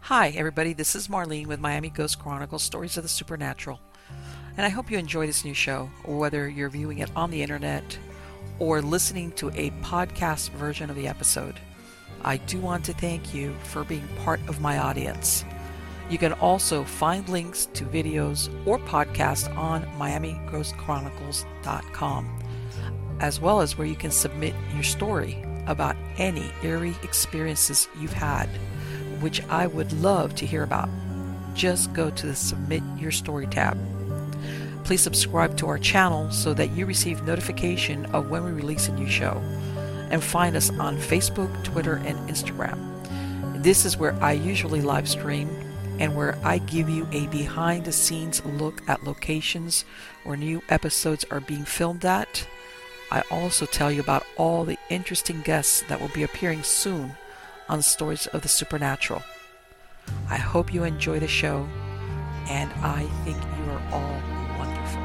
Hi, everybody. This is Marlene with Miami Ghost Chronicles Stories of the Supernatural. And I hope you enjoy this new show, whether you're viewing it on the internet or listening to a podcast version of the episode. I do want to thank you for being part of my audience. You can also find links to videos or podcasts on MiamiGhostChronicles.com, as well as where you can submit your story about any eerie experiences you've had, which I would love to hear about. Just go to the Submit Your Story tab. Please subscribe to our channel so that you receive notification of when we release a new show. And find us on Facebook, Twitter, and Instagram. This is where I usually live stream and where I give you a behind the scenes look at locations where new episodes are being filmed at. I also tell you about all the interesting guests that will be appearing soon on Stories of the Supernatural. I hope you enjoy the show, and I think you are all wonderful.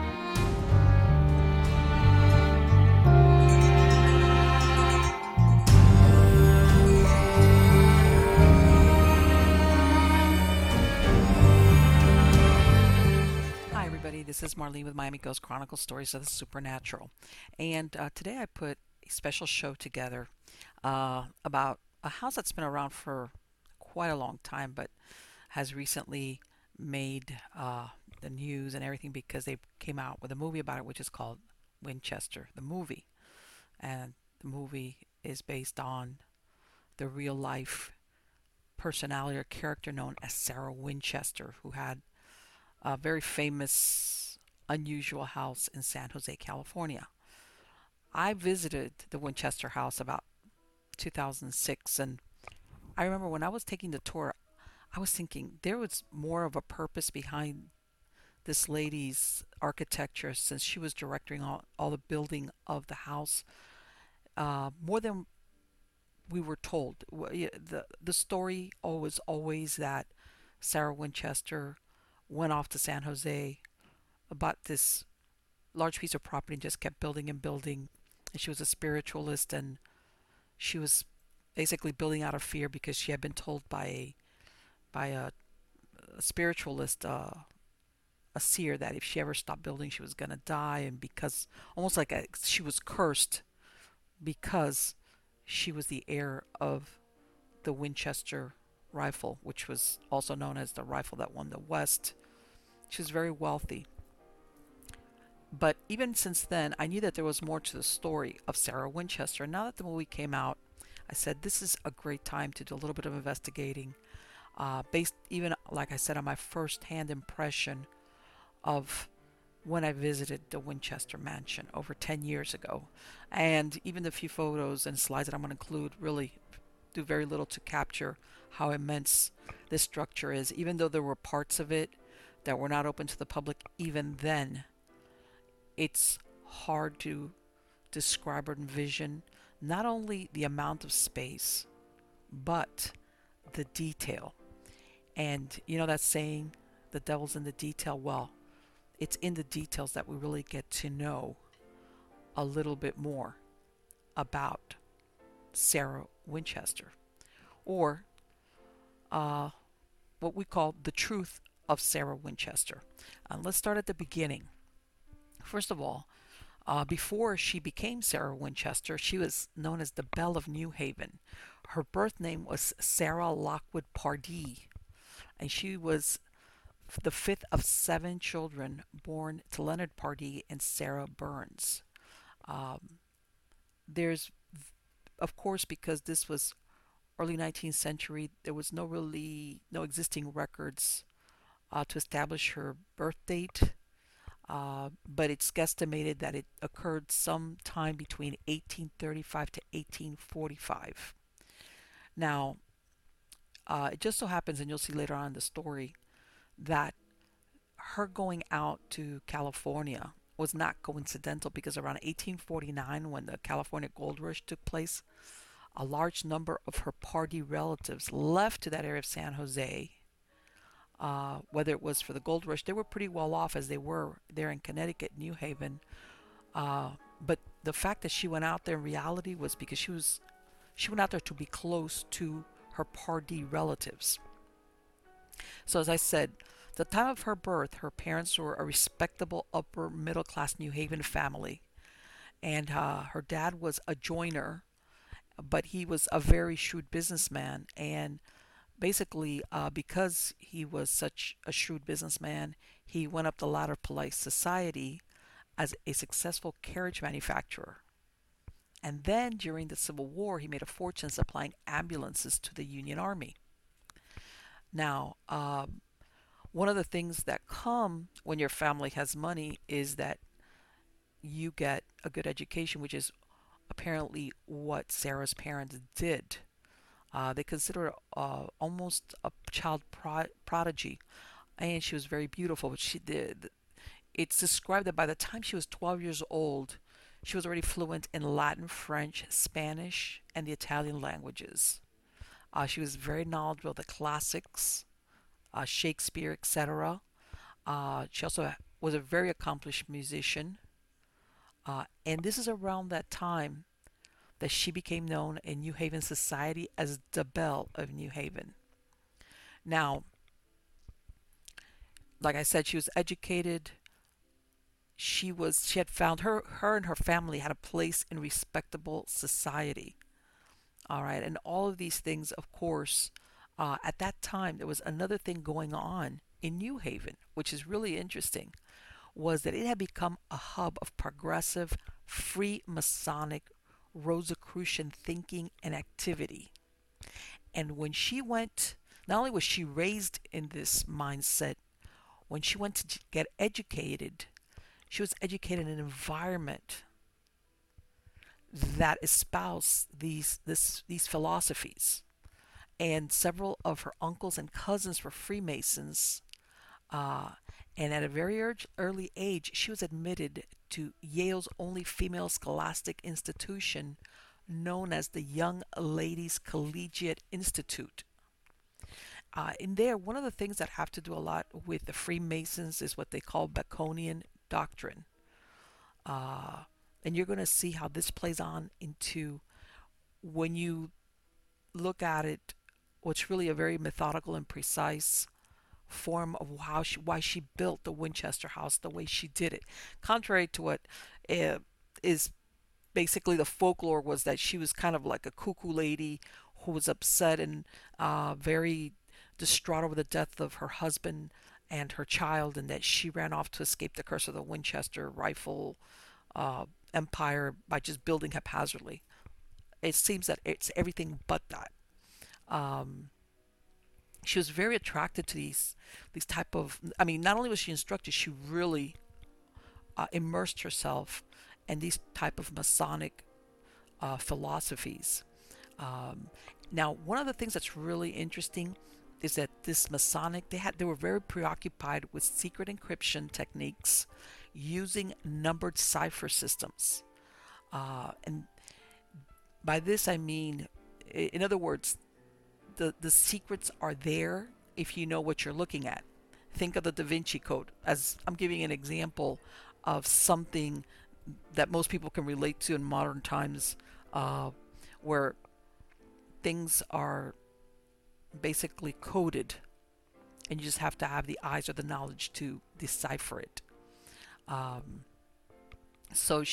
Hi, everybody. This is Marlene with Miami Ghost Chronicles Stories of the Supernatural. And today I put a special show together about a house that's been around for quite a long time, but has recently made the news and everything because they came out with a movie about it, which is called Winchester, the movie. And the movie is based on the real life personality or character known as Sarah Winchester, who had a very famous, unusual house in San Jose, California. I visited the Winchester house about 2006, and I remember when I was taking the tour, I was thinking there was more of a purpose behind this lady's architecture since she was directing all the building of the house, more than we were told. The story was always that Sarah Winchester went off to San Jose, bought this large piece of property and just kept building and building. And she was a spiritualist, and she was basically building out of fear because she had been told by a spiritualist, a seer, that if she ever stopped building, she was gonna die, and because almost like she was cursed because she was the heir of the Winchester rifle, which was also known as the rifle that won the West. She was very wealthy. But even since then, I knew that there was more to the story of Sarah Winchester. And now that the movie came out, I said this is a great time to do a little bit of investigating, based even, like I said, on my first-hand impression of when I visited the Winchester Mansion over 10 years ago. And even the few photos and slides that I'm going to include really do very little to capture how immense this structure is. Even though there were parts of it that were not open to the public, even then, it's hard to describe or envision not only the amount of space, but the detail. And you know that saying, the devil's in the detail? Well, it's in the details that we really get to know a little bit more about Sarah Winchester, or what we call the truth of Sarah Winchester. Let's start at the beginning. First of all, before she became Sarah Winchester, she was known as the Belle of New Haven. Her birth name was Sarah Lockwood Pardee, and she was the fifth of seven children born to Leonard Pardee and Sarah Burns. Um, there's, of course, because this was early 19th century, there was no existing records to establish her birth date. But it's guesstimated that it occurred sometime between 1835 to 1845. Now, it just so happens, and you'll see later on in the story, that her going out to California was not coincidental because around 1849, when the California Gold Rush took place, a large number of her Pardee relatives left to that area of San Jose. Whether it was for the gold rush, they were pretty well off as they were there in Connecticut, New Haven. But the fact that she went out there in reality was because she went out there to be close to her Pardee relatives. So, as I said, the time of her birth, her parents were a respectable upper middle class New Haven family. And her dad was a joiner, but he was a very shrewd businessman. And basically, because he was such a shrewd businessman, he went up the ladder of polite society as a successful carriage manufacturer. And then during the Civil War, he made a fortune supplying ambulances to the Union Army. Now, one of the things that come when your family has money is that you get a good education, which is apparently what Sarah's parents did. They consider her almost a child prodigy, and she was very beautiful. But she did. It's described that by the time she was 12 years old, she was already fluent in Latin, French, Spanish, and the Italian languages. She was very knowledgeable of the classics, Shakespeare, etc. She also was a very accomplished musician. And this is around that time that she became known in New Haven society as the Belle of New Haven. Now, like I said, she was educated. She had found her and her family had a place in respectable society. All right, and all of these things, of course, at that time there was another thing going on in New Haven, which is really interesting, was that it had become a hub of progressive, free Masonic, Rosicrucian thinking and activity. And when she went, not only was she raised in this mindset, when she went to get educated, she was educated in an environment that espoused these philosophies. And several of her uncles and cousins were Freemasons. Uh, and at a very early age, she was admitted to Yale's only female scholastic institution, known as the Young Ladies Collegiate Institute. In there, one of the things that have to do a lot with the Freemasons is what they call Baconian doctrine. Uh, and you're going to see how this plays on into when you look at it, what's really a very methodical and precise form of why she built the Winchester House the way she did it. Contrary to what uh, is basically the folklore was that she was kind of like a cuckoo lady who was upset and very distraught over the death of her husband and her child, and that she ran off to escape the curse of the Winchester rifle uh, empire by just building haphazardly. It seems that it's everything but that. Um, she was very attracted to these type of. I mean, not only was she instructed, she really immersed herself in these type of Masonic philosophies. Um, Now, one of the things that's really interesting is that this Masonic they were very preoccupied with secret encryption techniques using numbered cipher systems. And by this I mean, in other words, the secrets are there if you know what you're looking at. Think of the Da Vinci Code as I'm giving an example of something that most people can relate to in modern times, uh, where things are basically coded and you just have to have the eyes or the knowledge to decipher it. Um, so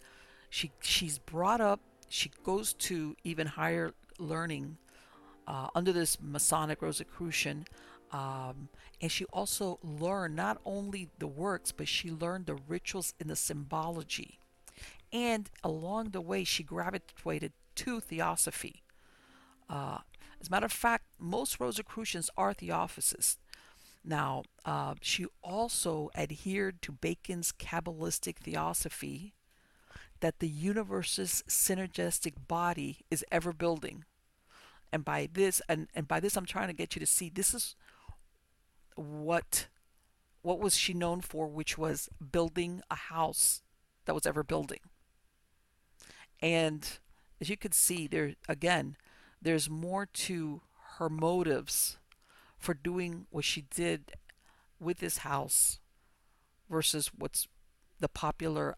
she's brought up. She goes to even higher learning under this Masonic Rosicrucian, um, and she also learned not only the works, but she learned the rituals and the symbology. And along the way, she gravitated to theosophy. Uh, as a matter of fact, most Rosicrucians are theosophists. Now, she also adhered to Bacon's Kabbalistic theosophy that the universe's synergistic body is ever building. And by this I'm trying to get you to see this is what what was she known for, which was building a house that was ever building. And as you can see there again, there's more to her motives for doing what she did with this house versus what's the popular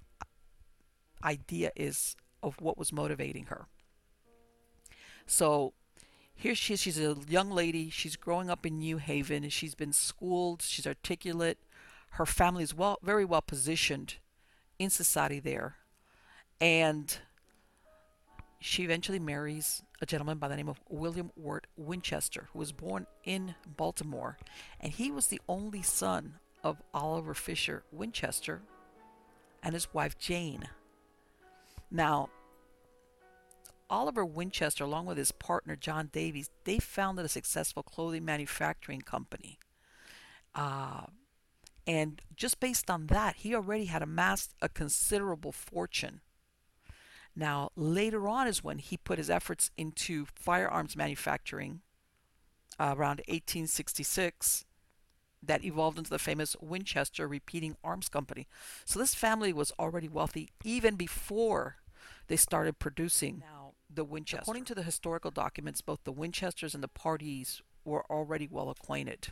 idea is of what was motivating her. So Here she is. She's a young lady. She's growing up in New Haven. She's been schooled. She's articulate. Her family is very well positioned in society there. And she eventually marries a gentleman by the name of William Wirt Winchester, who was born in Baltimore. And he was the only son of Oliver Fisher Winchester and his wife Jane. Now, Oliver Winchester, along with his partner John Davies, they founded a successful clothing manufacturing company. Uh, and just based on that, he already had amassed a considerable fortune. Now, later on is when he put his efforts into firearms manufacturing around 1866 that evolved into the famous Winchester Repeating Arms Company. So this family was already wealthy even before they started producing now the Winchester. According to the historical documents, both the Winchesters and the Pardees were already well acquainted.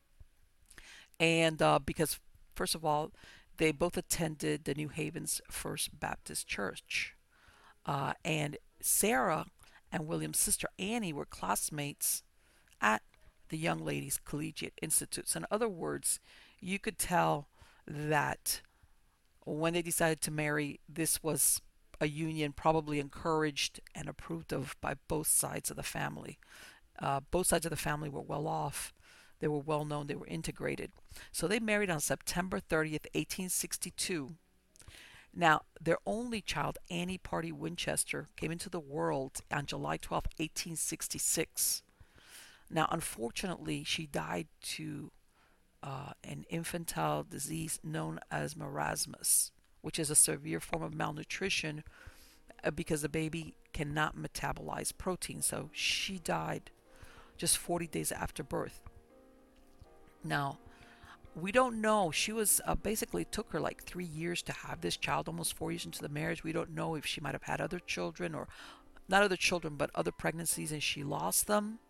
And because, first of all, they both attended the New Haven's First Baptist Church. And Sarah and William's sister Annie were classmates at the Young Ladies Collegiate Institute. So in other words, you could tell that when they decided to marry, this was a union probably encouraged and approved of by both sides of the family. Both sides of the family were well off. They were well known. They were integrated. So they married on September 30th, 1862. Now, their only child, Annie Pardee Winchester, came into the world on July 12th, 1866. Now, unfortunately, she died to an infantile disease known as marasmus, which is a severe form of malnutrition because the baby cannot metabolize protein. So she died just 40 days after birth. Now, we don't know. She was basically took her like 3 years to have this child, almost 4 years into the marriage. We don't know if she might have had other children or not other children, but other pregnancies, and she lost them.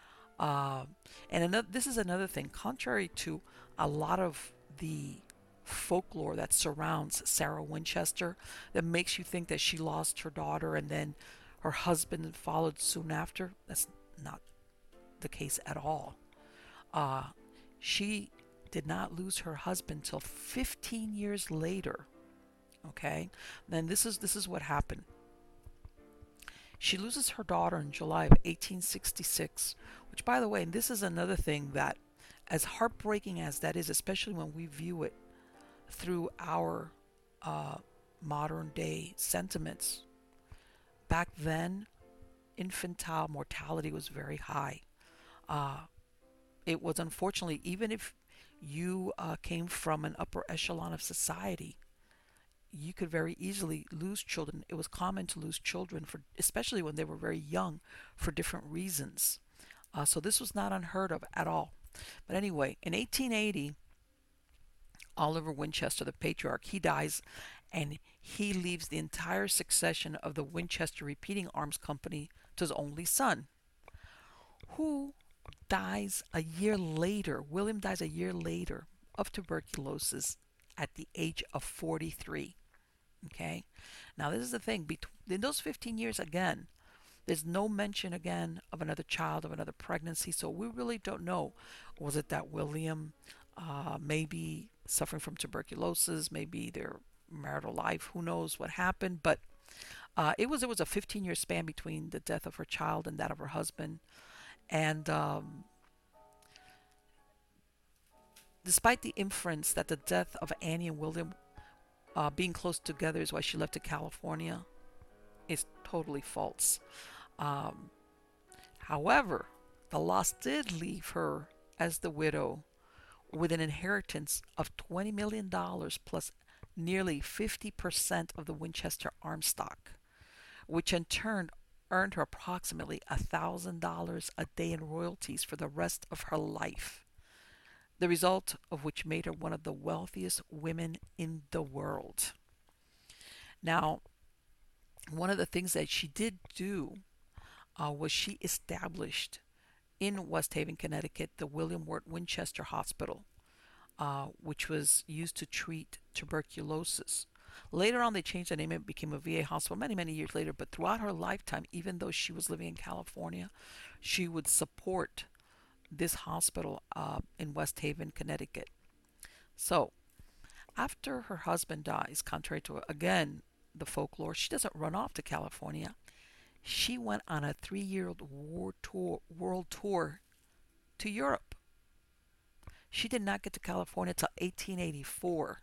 This is another thing. Contrary to a lot of the folklore that surrounds Sarah Winchester, that makes you think that she lost her daughter and then her husband followed soon after, that's not the case at all. She did not lose her husband till 15 years later. Okay, then this is what happened. She loses her daughter in July of 1866, which, by the way, and this is another thing that, as heartbreaking as that is, especially when we view it through our modern day sentiments, back then, infantile mortality was very high. It was, unfortunately, even if you came from an upper echelon of society, you could very easily lose children. It was common to lose children, for especially when they were very young, for different reasons. So this was not unheard of at all. But anyway, in 1880, Oliver Winchester, the patriarch, he dies, and he leaves the entire succession of the Winchester Repeating Arms Company to his only son, who dies a year later. William dies a year later of tuberculosis at the age of 43. Okay, now this is the thing. In those 15 years, again, there's no mention again of another child, of another pregnancy. So we really don't know. Was it that William maybe suffering from tuberculosis, maybe their marital life, who knows what happened? But it was a 15-year span between the death of her child and that of her husband. And despite the inference that the death of Annie and William being close together is why she left to California, is totally false. However, the loss did leave her as the widow with an inheritance of $20 million plus nearly 50% of the Winchester arms stock, which in turn earned her approximately $1,000 a day in royalties for the rest of her life, the result of which made her one of the wealthiest women in the world. Now, one of the things that she did do was she established in West Haven, Connecticut, the William Wirt Winchester Hospital, which was used to treat tuberculosis. Later on, they changed the name and it became a VA hospital many, many years later. But throughout her lifetime, even though she was living in California, she would support this hospital in West Haven, Connecticut. So, after her husband dies, contrary to, again, the folklore, she doesn't run off to California. She went on a 3 year world tour to Europe. She did not get to California until 1884.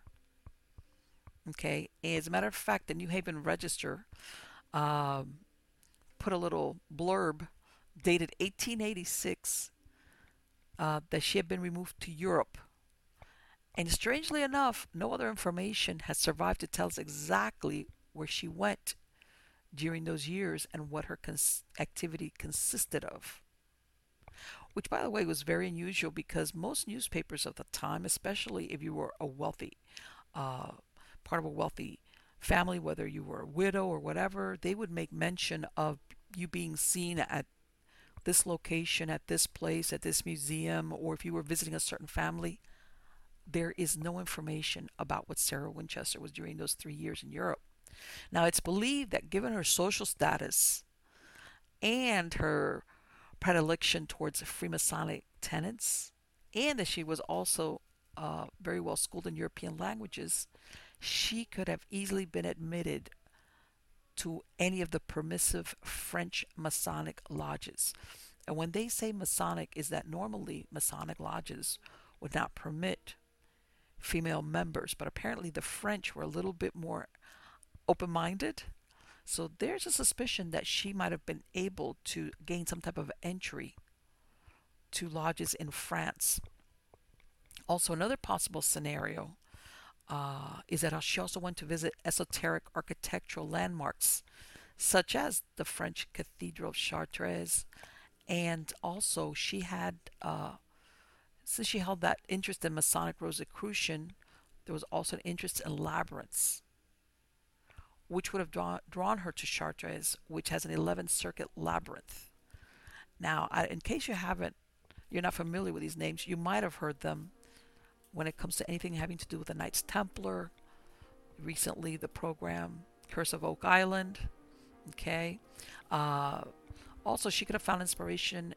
Okay, as a matter of fact, the New Haven Register um, put a little blurb dated 1886 that she had been removed to Europe. And strangely enough, no other information has survived to tell us exactly where she went during those years and what her activity consisted of. Which, by the way, was very unusual because most newspapers of the time, especially if you were a wealthy uh, part of a wealthy family, whether you were a widow or whatever, they would make mention of you being seen at this location, at this place, at this museum, or if you were visiting a certain family. There is no information about what Sarah Winchester was during those 3 years in Europe. Now, it's believed that given her social status and her predilection towards Freemasonic tenets, and that she was also very well schooled in European languages, she could have easily been admitted to any of the permissive French Masonic lodges. And when they say Masonic, is that normally Masonic lodges would not permit female members, but apparently the French were a little bit more open minded. So there's a suspicion that she might have been able to gain some type of entry to lodges in France. Also, another possible scenario is that she also went to visit esoteric architectural landmarks, such as the French Cathedral of Chartres, and also she had, since she held that interest in Masonic Rosicrucian, there was also an interest in labyrinths, which would have drawn her to Chartres, which has an 11th Circuit labyrinth. Now, in case you're not familiar with these names, you might have heard them when it comes to anything having to do with the Knights Templar. Recently, the program Curse of Oak Island. Okay. Uh, Also, she could have found inspiration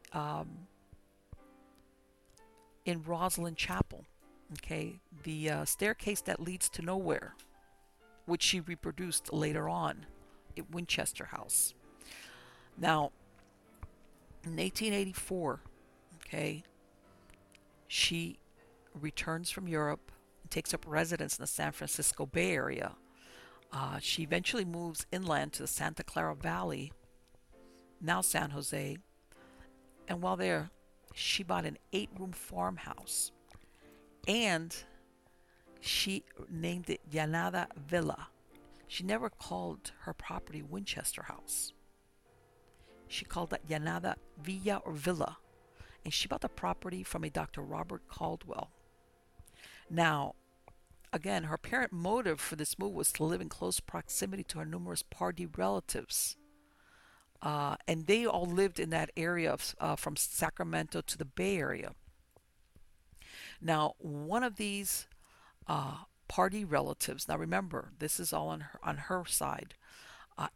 in Rosslyn Chapel. Okay, the staircase that leads to nowhere, which she reproduced later on at Winchester House. Now, in 1884, okay, she returns from Europe and takes up residence in the San Francisco Bay Area. She eventually moves inland to the Santa Clara Valley, now San Jose, and while there, she bought an 8 room farmhouse and she named it Llanada Villa. She never called her property Winchester House. She called it Llanada Villa or Villa, and she bought the property from a Dr. Robert Caldwell. Now, again, her apparent motive for this move was to live in close proximity to her numerous Pardee relatives. And they all lived in that area from Sacramento to the Bay Area. Now, one of these Pardee relatives, now remember, this is all on her side. Uh,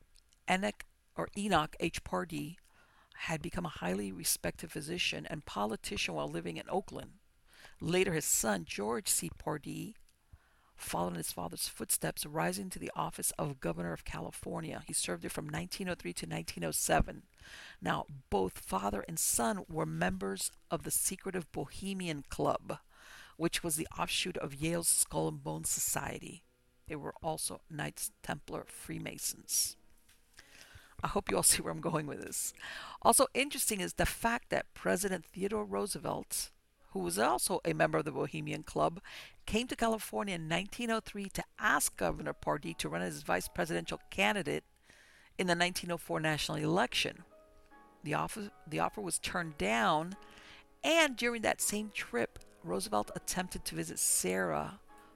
Enoch H. Pardee had become a highly respected physician and politician while living in Oakland. Later, his son, George C. Pardee, followed in his father's footsteps, rising to the office of Governor of California. He served there from 1903 to 1907. Now, both father and son were members of the secretive Bohemian Club, which was the offshoot of Yale's Skull and Bones Society. They were also Knights Templar Freemasons. I hope you all see where I'm going with this. Also interesting is the fact that President Theodore Roosevelt, who was also a member of the Bohemian Club, came to California in 1903 to ask Governor Pardee to run as his vice presidential candidate in the 1904 national election. The offer was turned down, and during that same trip, Roosevelt attempted to visit Sarah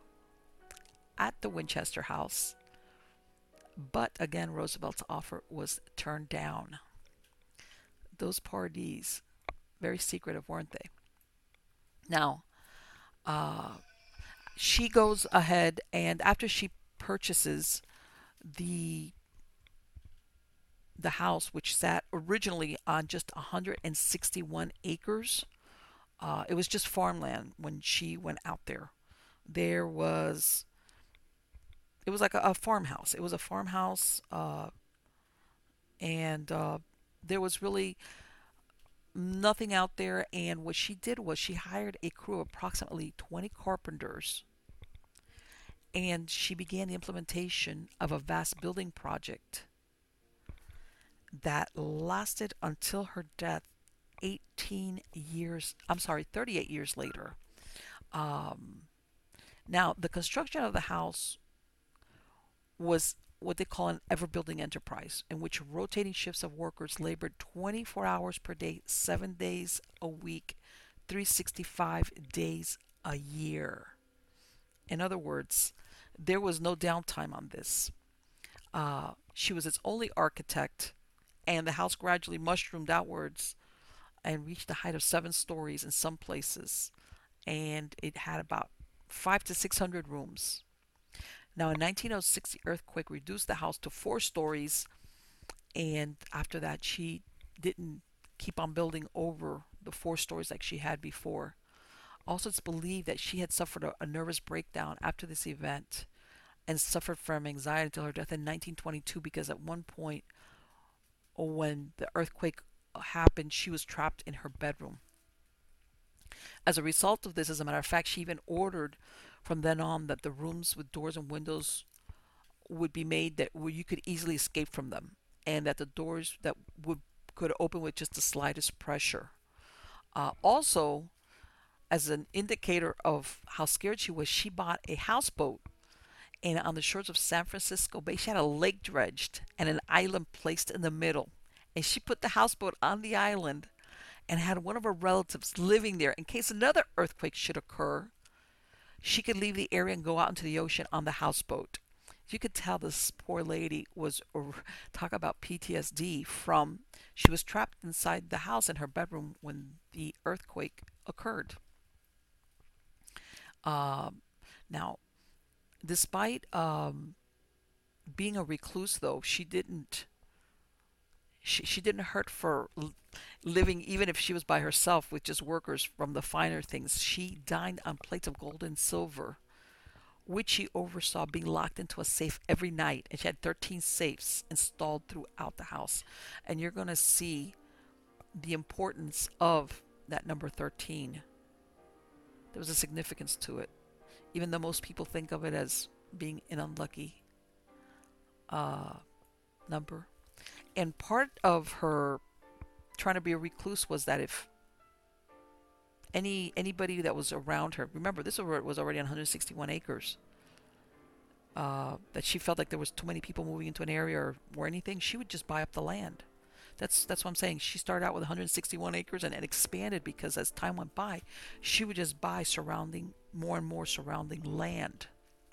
at the Winchester House, but again, Roosevelt's offer was turned down. Those Pardees, very secretive, weren't they? Now, she goes ahead, and after she purchases the the house, which sat originally on just 161 acres. It was just farmland when she went out there. There was it was like a farmhouse. It was a farmhouse, and there was really nothing out there. And what she did was she hired a crew of approximately 20 carpenters, and she began the implementation of a vast building project that lasted until her death 18 years, I'm sorry, 38 years later. Um, Now, the construction of the house was what they call an ever building enterprise, in which rotating shifts of workers labored 24 hours per day, 7 days a week, 365 days a year. In other words, there was no downtime on this. She was its only architect, and the house gradually mushroomed outwards and reached a height of 7 stories in some places. And it had about 5 to 600 rooms. Now, in 1906, the earthquake reduced the house to 4 stories, and after that, she didn't keep on building over the 4 stories like she had before. Also, it's believed that she had suffered a nervous breakdown after this event and suffered from anxiety until her death in 1922, because at one point when the earthquake happened, she was trapped in her bedroom. As a result of this, as a matter of fact, she even ordered from then on that the rooms with doors and windows would be made that where you could easily escape from them, and that the doors that would could open with just the slightest pressure. Also, as an indicator of how scared she was, she bought a houseboat, and on the shores of San Francisco Bay, she had a lake dredged and an island placed in the middle. And she put the houseboat on the island and had one of her relatives living there in case another earthquake should occur. She could leave the area and go out into the ocean on the houseboat. You could tell this poor lady was, talk about PTSD from, she was trapped inside the house in her bedroom when the earthquake occurred. Um, Now, despite being a recluse, though, she didn't hurt for living, even if she was by herself with just workers from the finer things. She dined on plates of gold and silver, which she oversaw being locked into a safe every night. And she had 13 safes installed throughout the house. And you're going to see the importance of that number 13. There was a significance to it, even though most people think of it as being an unlucky uh, number. And part of her trying to be a recluse was that if anybody that was around her, remember this was already on 161 acres, that she felt like there was too many people moving into an area or anything, she would just buy up the land. That's what I'm saying. She started out with 161 acres and expanded, because as time went by, she would just buy surrounding more and more surrounding land.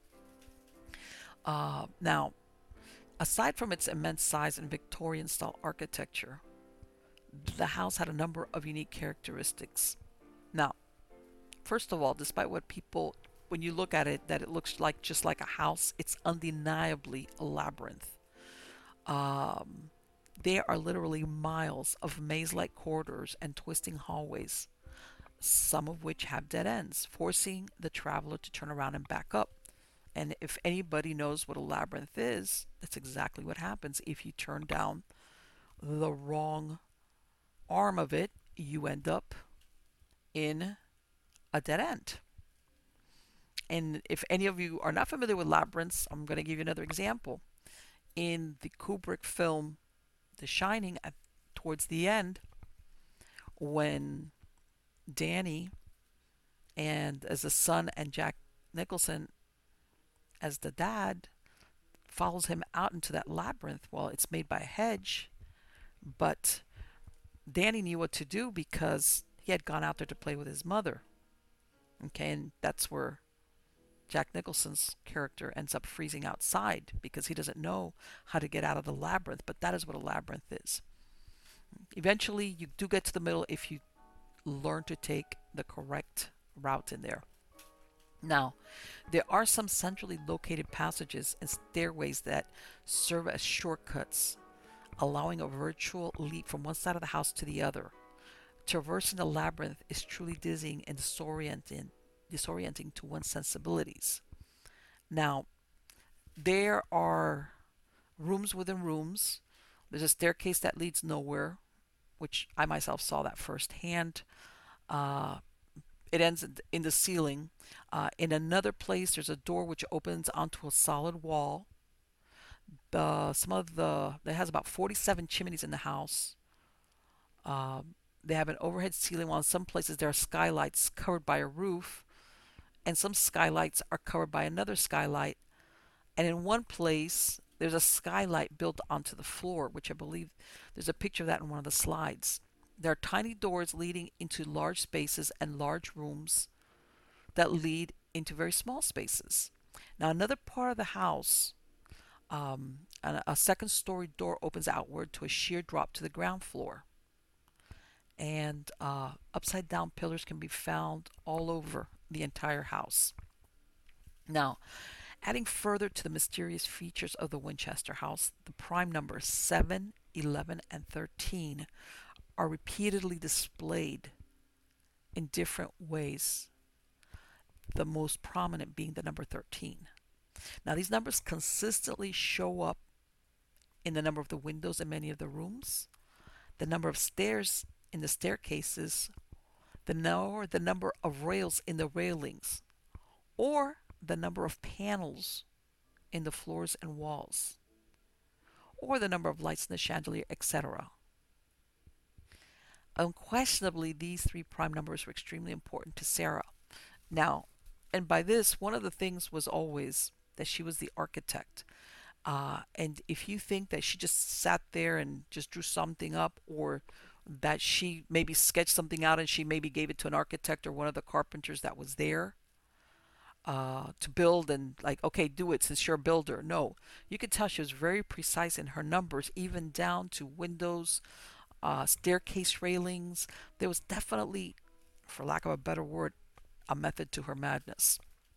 Now, aside from its immense size and Victorian style architecture, the house had a number of unique characteristics. Now, first of all, despite what people, when you look at it, that it looks like just like a house, it's undeniably a labyrinth. Um, there are literally miles of maze like corridors and twisting hallways, some of which have dead ends, forcing the traveler to turn around and back up. And if anybody knows what a labyrinth is, that's exactly what happens. If you turn down the wrong arm of it, you end up in a dead end. And if any of you are not familiar with labyrinths, I'm going to give you another example. In the Kubrick film The Shining, towards the end, when Danny and as the son and Jack Nicholson as the dad follows him out into that labyrinth. Well, it's made by a hedge, but Danny knew what to do because he had gone out there to play with his mother. Okay, and that's where Jack Nicholson's character ends up freezing outside because he doesn't know how to get out of the labyrinth. But that is what a labyrinth is. Eventually, you do get to the middle if you learn to take the correct route in there. Now, there are some centrally located passages and stairways that serve as shortcuts, allowing a virtual leap from one side of the house to the other. Traversing the labyrinth is truly dizzying and disorienting to one's sensibilities. Now, there are rooms within rooms. There's a staircase that leads nowhere, which I myself saw that firsthand. Uh, it ends in the ceiling. In another place, there's a door which opens onto a solid wall. Some of the It has about 47 chimneys in the house. They have an overhead ceiling, while in some places there are skylights covered by a roof, and some skylights are covered by another skylight. And in one place, there's a skylight built onto the floor, which I believe there's a picture of that in one of the slides. There are tiny doors leading into large spaces and large rooms that lead into very small spaces. Now, another part of the house, a second story door opens outward to a sheer drop to the ground floor. And upside down pillars can be found all over the entire house. Now, adding further to the mysterious features of the Winchester house, the prime numbers 7, 11, and 13 are repeatedly displayed in different ways, the most prominent being the number 13. Now, these numbers consistently show up in the number of the windows in many of the rooms, the number of stairs in the staircases, the number of rails in the railings, or the number of panels in the floors and walls, or the number of lights in the chandelier, etc. Unquestionably, these three prime numbers were extremely important to Sarah. Now, and by this, one of the things was always that she was the architect. And if you think that she just sat there and just drew something up, or that she maybe sketched something out and she maybe gave it to an architect or one of the carpenters that was there to build, and like, okay, do it since you're a builder. No, you could tell she was very precise in her numbers, even down to windows, staircase railings. There was definitely, for lack of a better word, a method to her madness.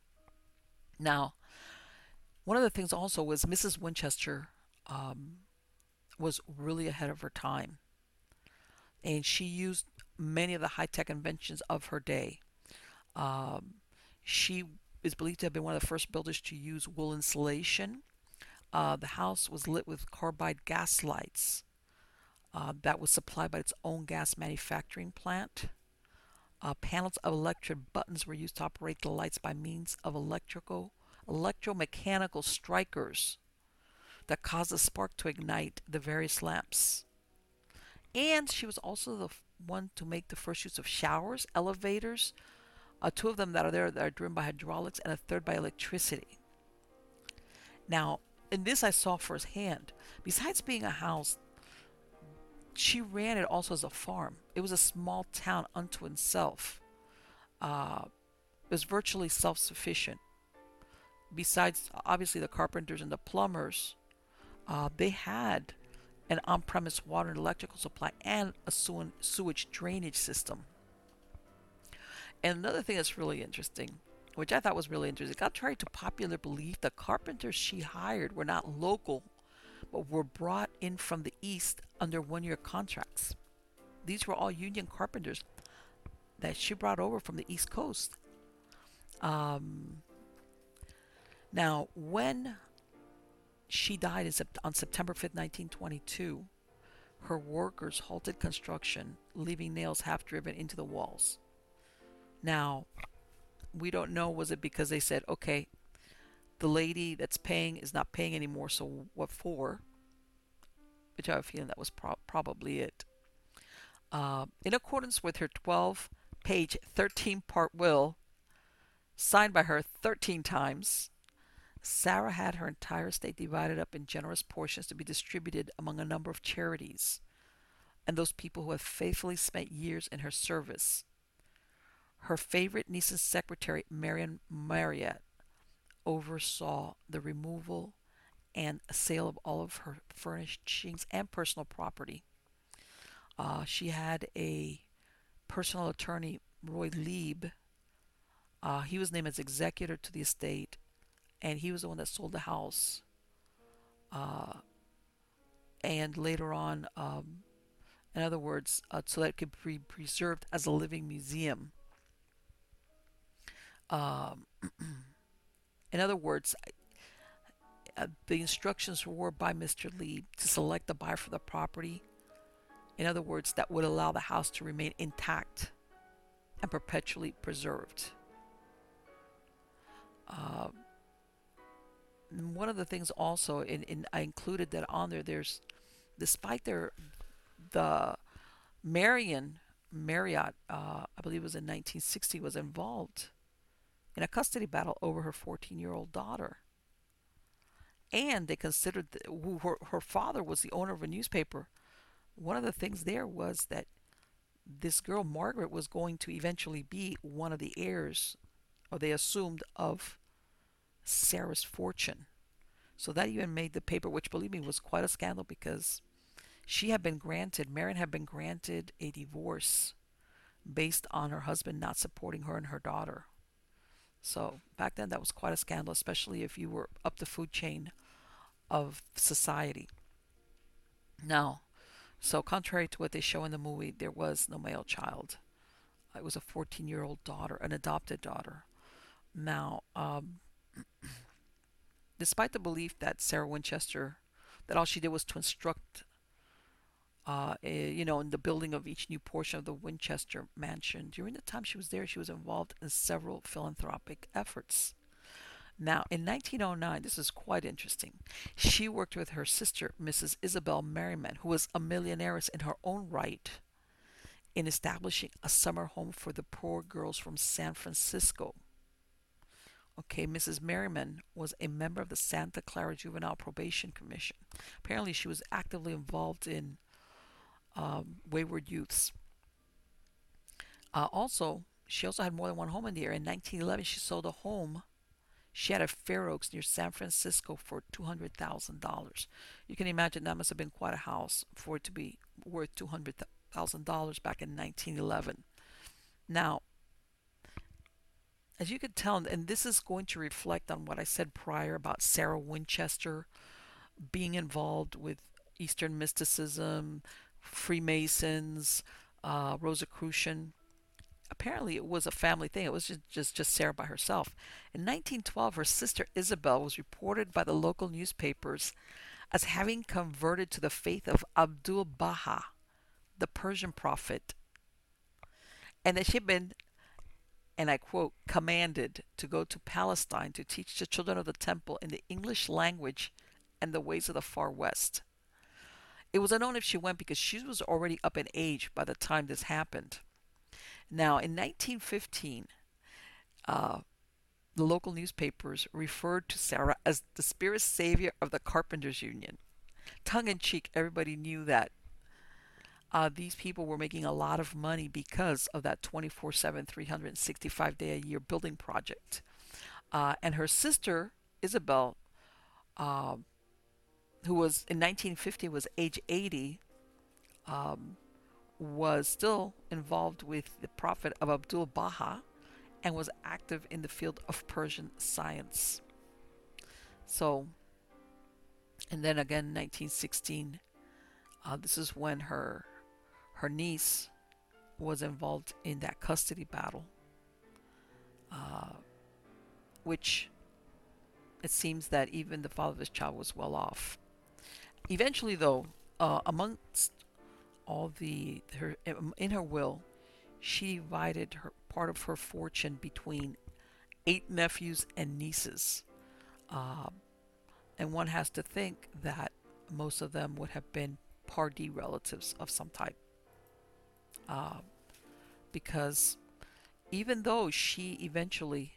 Now, one of the things also was Mrs. Winchester um, was really ahead of her time, and she used many of the high tech inventions of her day. Um, she is believed to have been one of the first builders to use wool insulation. The house was lit with carbide gas lights that was supplied by its own gas manufacturing plant. Panels of electric buttons were used to operate the lights by means of electromechanical strikers that caused a spark to ignite the various lamps. And she was also the one to make the first use of showers, elevators, two of them that are there that are driven by hydraulics, and a third by electricity. Now, in this I saw firsthand. Besides being a house, she ran it also as a farm. It was a small town unto itself. It was virtually self-sufficient. Besides, obviously, the carpenters and the plumbers, they had an on-premise water and electrical supply and a sewage drainage system. And another thing that's really interesting, which I thought was really interesting, contrary to popular belief, the carpenters she hired were not local, but were brought in from the East under one-year contracts. These were all union carpenters that she brought over from the East Coast. Um, Now, when she died on September 5th, 1922, her workers halted construction, leaving nails half driven into the walls. Now, we don't know, was it because they said, okay, the lady that's paying is not paying anymore, so what for? Which I have a feeling that was probably it. In accordance with her 12-page, 13-part will, signed by her 13 times, Sarah had her entire estate divided up in generous portions to be distributed among a number of charities and those people who have faithfully spent years in her service. Her favorite niece and secretary, Marion Marriott, oversaw the removal and sale of all of her furnishings and personal property. She had a personal attorney, Roy Lieb, He was named as executor to the estate, and he was the one that sold the house. Uh, and later on, in other words, so that it could be preserved as a living museum. Um, in other words, the instructions were by Mr. Lee to select a buyer for the property. In other words, that would allow the house to remain intact and perpetually preserved. Uh, One of the things also, I included that on there. Despite the Marriott, I believe it was in 1960, was involved in a custody battle over her 14-year-old daughter. And they considered her father was the owner of a newspaper. One of the things there was that this girl, Margaret, was going to eventually be one of the heirs, or they assumed, of Sarah's fortune. So that even made the paper, which believe me was quite a scandal, because Marion had been granted a divorce based on her husband not supporting her and her daughter. So back then that was quite a scandal, especially if you were up the food chain of society. Now, so contrary to what they show in the movie, there was no male child. It was a 14-year-old daughter, an adopted daughter. Now, despite the belief that Sarah Winchester, that all she did was to instruct, in the building of each new portion of the Winchester mansion, during the time she was there, she was involved in several philanthropic efforts. Now, in 1909, this is quite interesting. She worked with her sister, Mrs. Isabel Merriman, who was a millionaire in her own right, in establishing a summer home for the poor girls from San Francisco. Okay, Mrs. Merriman was a member of the Santa Clara Juvenile Probation Commission. Apparently, she was actively involved in wayward youths. She also had more than one home in the area. In 1911, she sold a home she had at Fair Oaks near San Francisco for $200,000. You can imagine that must have been quite a house for it to be worth $200,000 back in 1911. Now, as you could tell, and this is going to reflect on what I said prior about Sarah Winchester being involved with Eastern mysticism, Freemasons, Rosicrucian. Apparently, it was a family thing. It was just Sarah by herself. In 1912, her sister Isabel was reported by the local newspapers as having converted to the faith of Abdul Baha, the Persian prophet, and that she had been, and I quote, commanded to go to Palestine to teach the children of the temple in the English language and the ways of the far west. It was unknown if she went because she was already up in age by the time this happened. Now, in 1915, the local newspapers referred to Sarah as the spirit savior of the Carpenters Union. Tongue in cheek, everybody knew that these people were making a lot of money because of that 24/7, 365-day a year building project. And her sister, Isabel, uh, who was in 1950 was age 80, um, was still involved with the prophet of Abdul Baha and was active in the field of Persian science. So, and then again, 1916, this is when her niece was involved in that custody battle, uh, which it seems that even the father of this child was well off. Eventually, though, amongst all her in her will, she divided her part of her fortune between 8 nephews and nieces, uh, and one has to think that most of them would have been Pardee relatives of some type, uh, because even though she eventually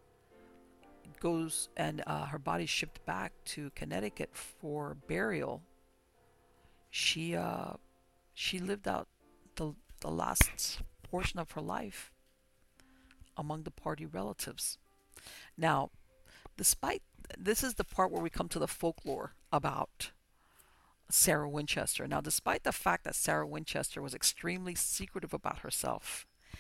goes and her body's shipped back to Connecticut for burial, she she lived out the last portion of her life among the Pardee relatives. Now, despite this is the part where we come to the folklore about Sarah Winchester. Now, despite the fact that Sarah Winchester was extremely secretive about herself,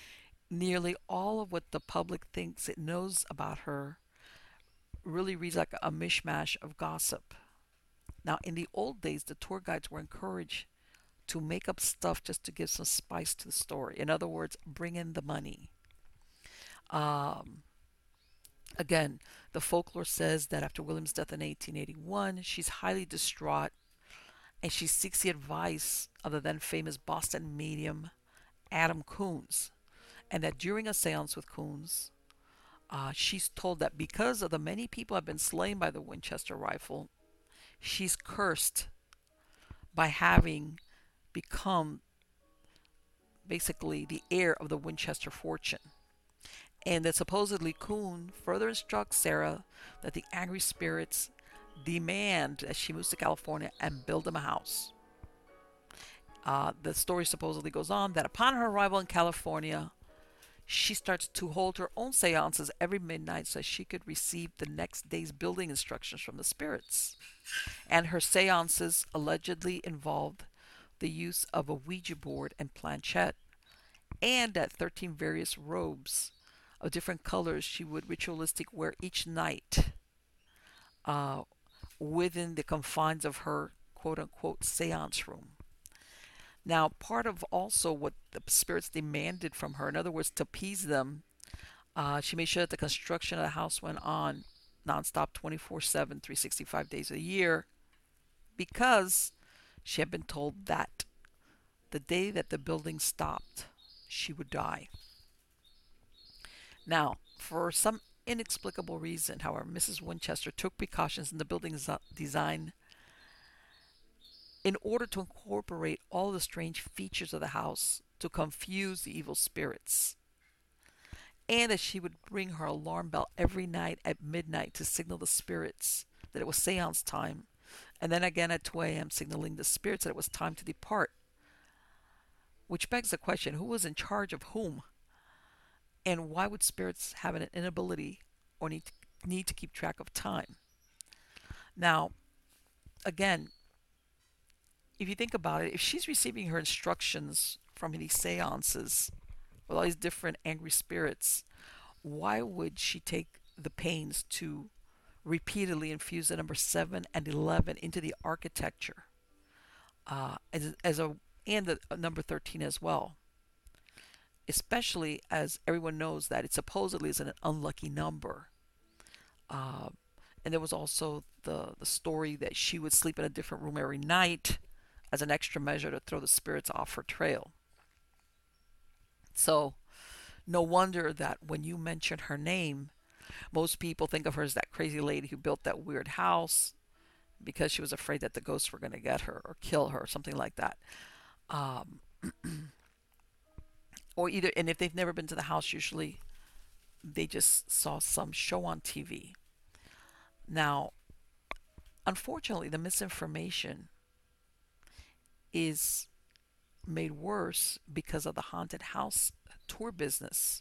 Nearly all of what the public thinks it knows about her really reads like a mishmash of gossip. Now, in the old days, the tour guides were encouraged to make up stuff just to give some spice to the story. In other words, bring in the money. Um, Again, the folklore says that after William's death in 1881, she's highly distraught and she seeks the advice of the then famous Boston medium Adam Coons. And that during a seance with Coons, she's told that because of the many people have been slain by the Winchester rifle, she's cursed by having become basically the heir of the Winchester fortune. And that supposedly Coon further instructs Sarah that the angry spirits demand that she moves to California and build them a house. The story supposedly goes on that upon her arrival in California, she starts to hold her own seances every midnight so she could receive the next day's building instructions from the spirits. And her seances allegedly involved the use of a Ouija board and planchette, and that 13 various robes of different colors she would ritualistic wear each night uh, within the confines of her quote unquote seance room. Now, part of also what the spirits demanded from her, in other words, to appease them, she made sure that the construction of the house went on nonstop 24/7, 365 days a year, because she had been told that the day that the building stopped, she would die. Now, for some inexplicable reason, however, Mrs. Winchester took precautions in the building's design in order to incorporate all the strange features of the house to confuse the evil spirits, and that she would bring her alarm bell every night at midnight to signal the spirits that it was seance time, and then again at 2 a.m. signaling the spirits that it was time to depart. Which begs the question, who was in charge of whom? And why would spirits have an inability or need to keep track of time? Now, again, if you think about it, if she's receiving her instructions from these seances with all these different angry spirits, why would she take the pains to repeatedly infuse the number 7 and 11 into the architecture as a and the number 13 as well, especially as everyone knows that it supposedly is an unlucky number. Uh, and there was also the story that she would sleep in a different room every night as an extra measure to throw the spirits off her trail. So, no wonder that when you mention her name, most people think of her as that crazy lady who built that weird house because she was afraid that the ghosts were going to get her or kill her or something like that. Um, or either, and if they've never been to the house, usually they just saw some show on TV. Now, unfortunately, the misinformation is made worse because of the haunted house tour business.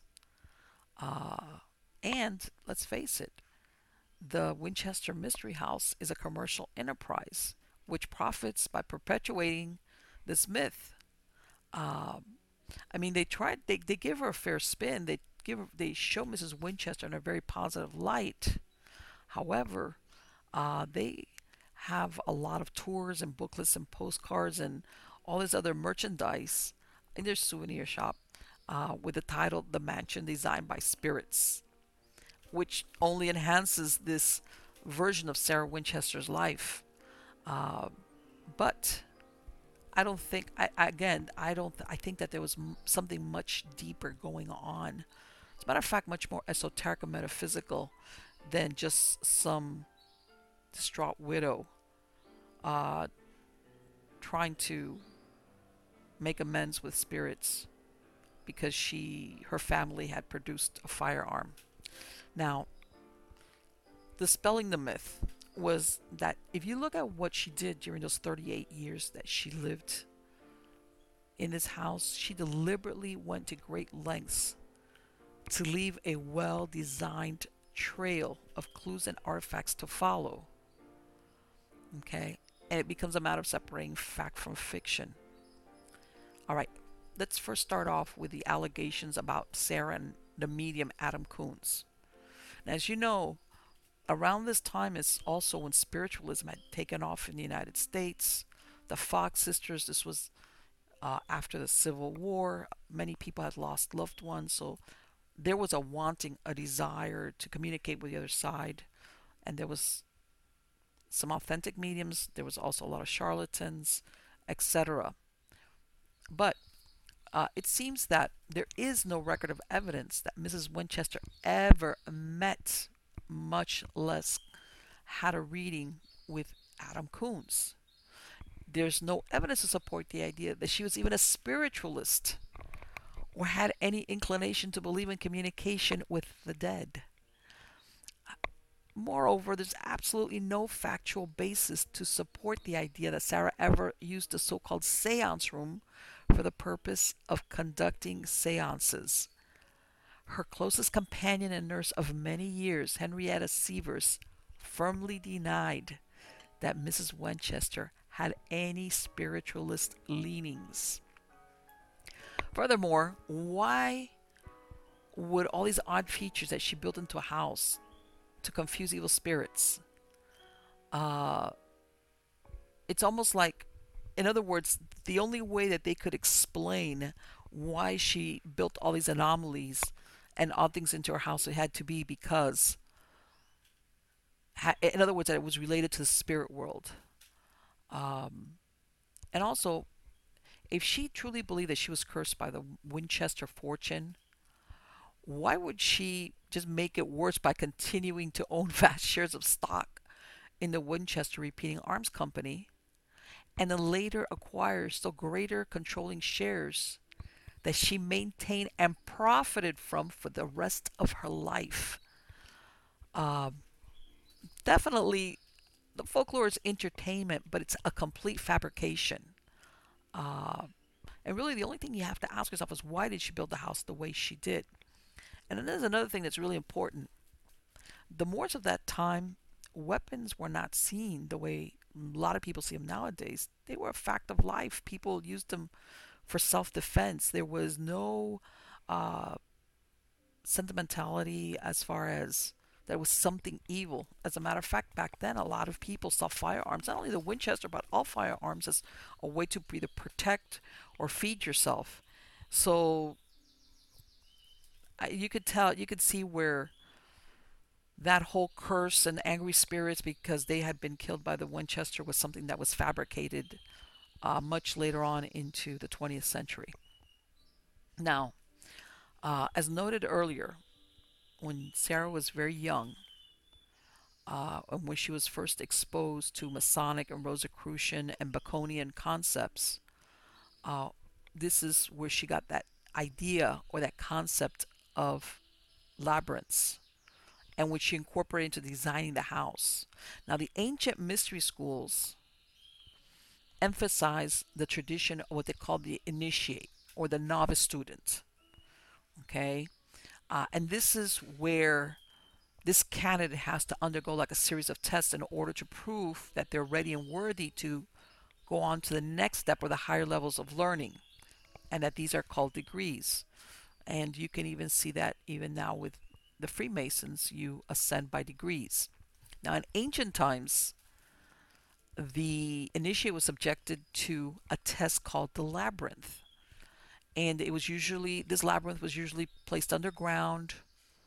And let's face it, the Winchester Mystery House is a commercial enterprise which profits by perpetuating this myth. Uh, I mean, they give her a fair spin. They show Mrs. Winchester in a very positive light. However, they have a lot of tours and booklets and postcards and all this other merchandise in their souvenir shop with the title "The Mansion Designed by Spirits," which only enhances this version of Sarah Winchester's life. Uh, but I don't think, again, I think that there was something much deeper going on. As a matter of fact, much more esoteric and metaphysical than just some distraught widow uh, trying to make amends with spirits because her family had produced a firearm. Now, dispelling the myth was that if you look at what she did during those 38 years that she lived in this house, she deliberately went to great lengths to leave a well designed trail of clues and artifacts to follow. Okay? And it becomes a matter of separating fact from fiction. All right. let's first start off with the allegations about Sarah and the medium Adam Koontz. And as you know, around this time is also when spiritualism had taken off in the United States. The Fox sisters, this was after the Civil War. Many people had lost loved ones, so there was a wanting, a desire to communicate with the other side. And there was some authentic mediums, there was also a lot of charlatans, etc. But it seems that there is no record of evidence that Mrs. Winchester ever met, much less had a reading with Adam Koontz. There's no evidence to support the idea that she was even a spiritualist or had any inclination to believe in communication with the dead. Moreover, there's absolutely no factual basis to support the idea that Sarah ever used the so called seance room for the purpose of conducting seances. Her closest companion and nurse of many years, Henrietta Severs, firmly denied that Mrs. Winchester had any spiritualist leanings. Furthermore, why would all these odd features that she built into a house to confuse evil spirits? Uh, it's almost like, in other words, the only way that they could explain why she built all these anomalies and odd things into her house, it had to be because, in other words, that it was related to the spirit world. Um, and also, if she truly believed that she was cursed by the Winchester fortune, why would she just make it worse by continuing to own vast shares of stock in the Winchester Repeating Arms Company and then later acquire still greater controlling shares that she maintained and profited from for the rest of her life? Um, Definitely, the folklore is entertainment, but it's a complete fabrication. Uh, and really, the only thing you have to ask yourself is why did she build the house the way she did? And then there's another thing that's really important. The Moors of that time, weapons were not seen the way a lot of people see them nowadays. They were a fact of life. People used them for self defense. There was no uh, sentimentality as far as that was something evil. As a matter of fact, back then, a lot of people saw firearms, not only the Winchester, but all firearms, as a way to either protect or feed yourself. So you could tell, you could see where that whole curse and angry spirits because they had been killed by the Winchester was something that was fabricated much later on into the 20th century. Now, as noted earlier, when Sarah was very young, and when she was first exposed to Masonic and Rosicrucian and Baconian concepts, uh, this is where she got that idea or that concept of labyrinths and which she incorporated into designing the house. Now, the ancient mystery schools emphasize the tradition of what they call the initiate or the novice student. Okay, and this is where this candidate has to undergo like a series of tests in order to prove that they're ready and worthy to go on to the next step or the higher levels of learning, and that these are called degrees. And you can even see that even now with the Freemasons, you ascend by degrees. Now, in ancient times, the initiate was subjected to a test called the labyrinth. And it was usually, this labyrinth was usually placed underground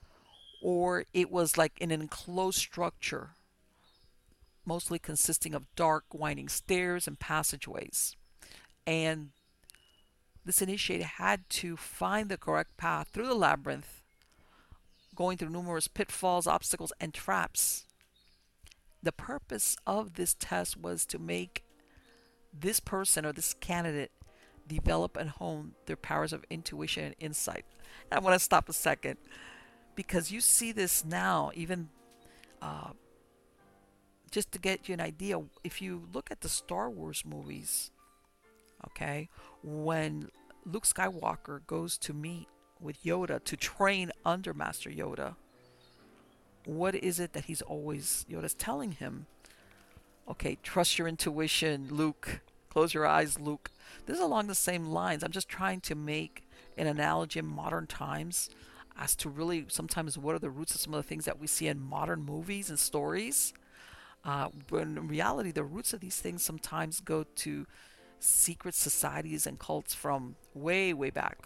or it was like in an enclosed structure, mostly consisting of dark, winding stairs and passageways. And this initiate had to find the correct path through the labyrinth, going through numerous pitfalls, obstacles, and traps. The purpose of this test was to make this person or this candidate develop and hone their powers of intuition and insight. And I want to stop a second because you see this now, even uh, just to get you an idea. If you look at the Star Wars movies, okay, when Luke Skywalker goes to meet with Yoda to train under Master Yoda, what is it that Yoda's telling him? Okay, trust your intuition, Luke. close your eyes, Luke. This is along the same lines. I'm just trying to make an analogy in modern times as to really sometimes what are the roots of some of the things that we see in modern movies and stories. When in reality, the roots of these things sometimes go to secret societies and cults from way, way back.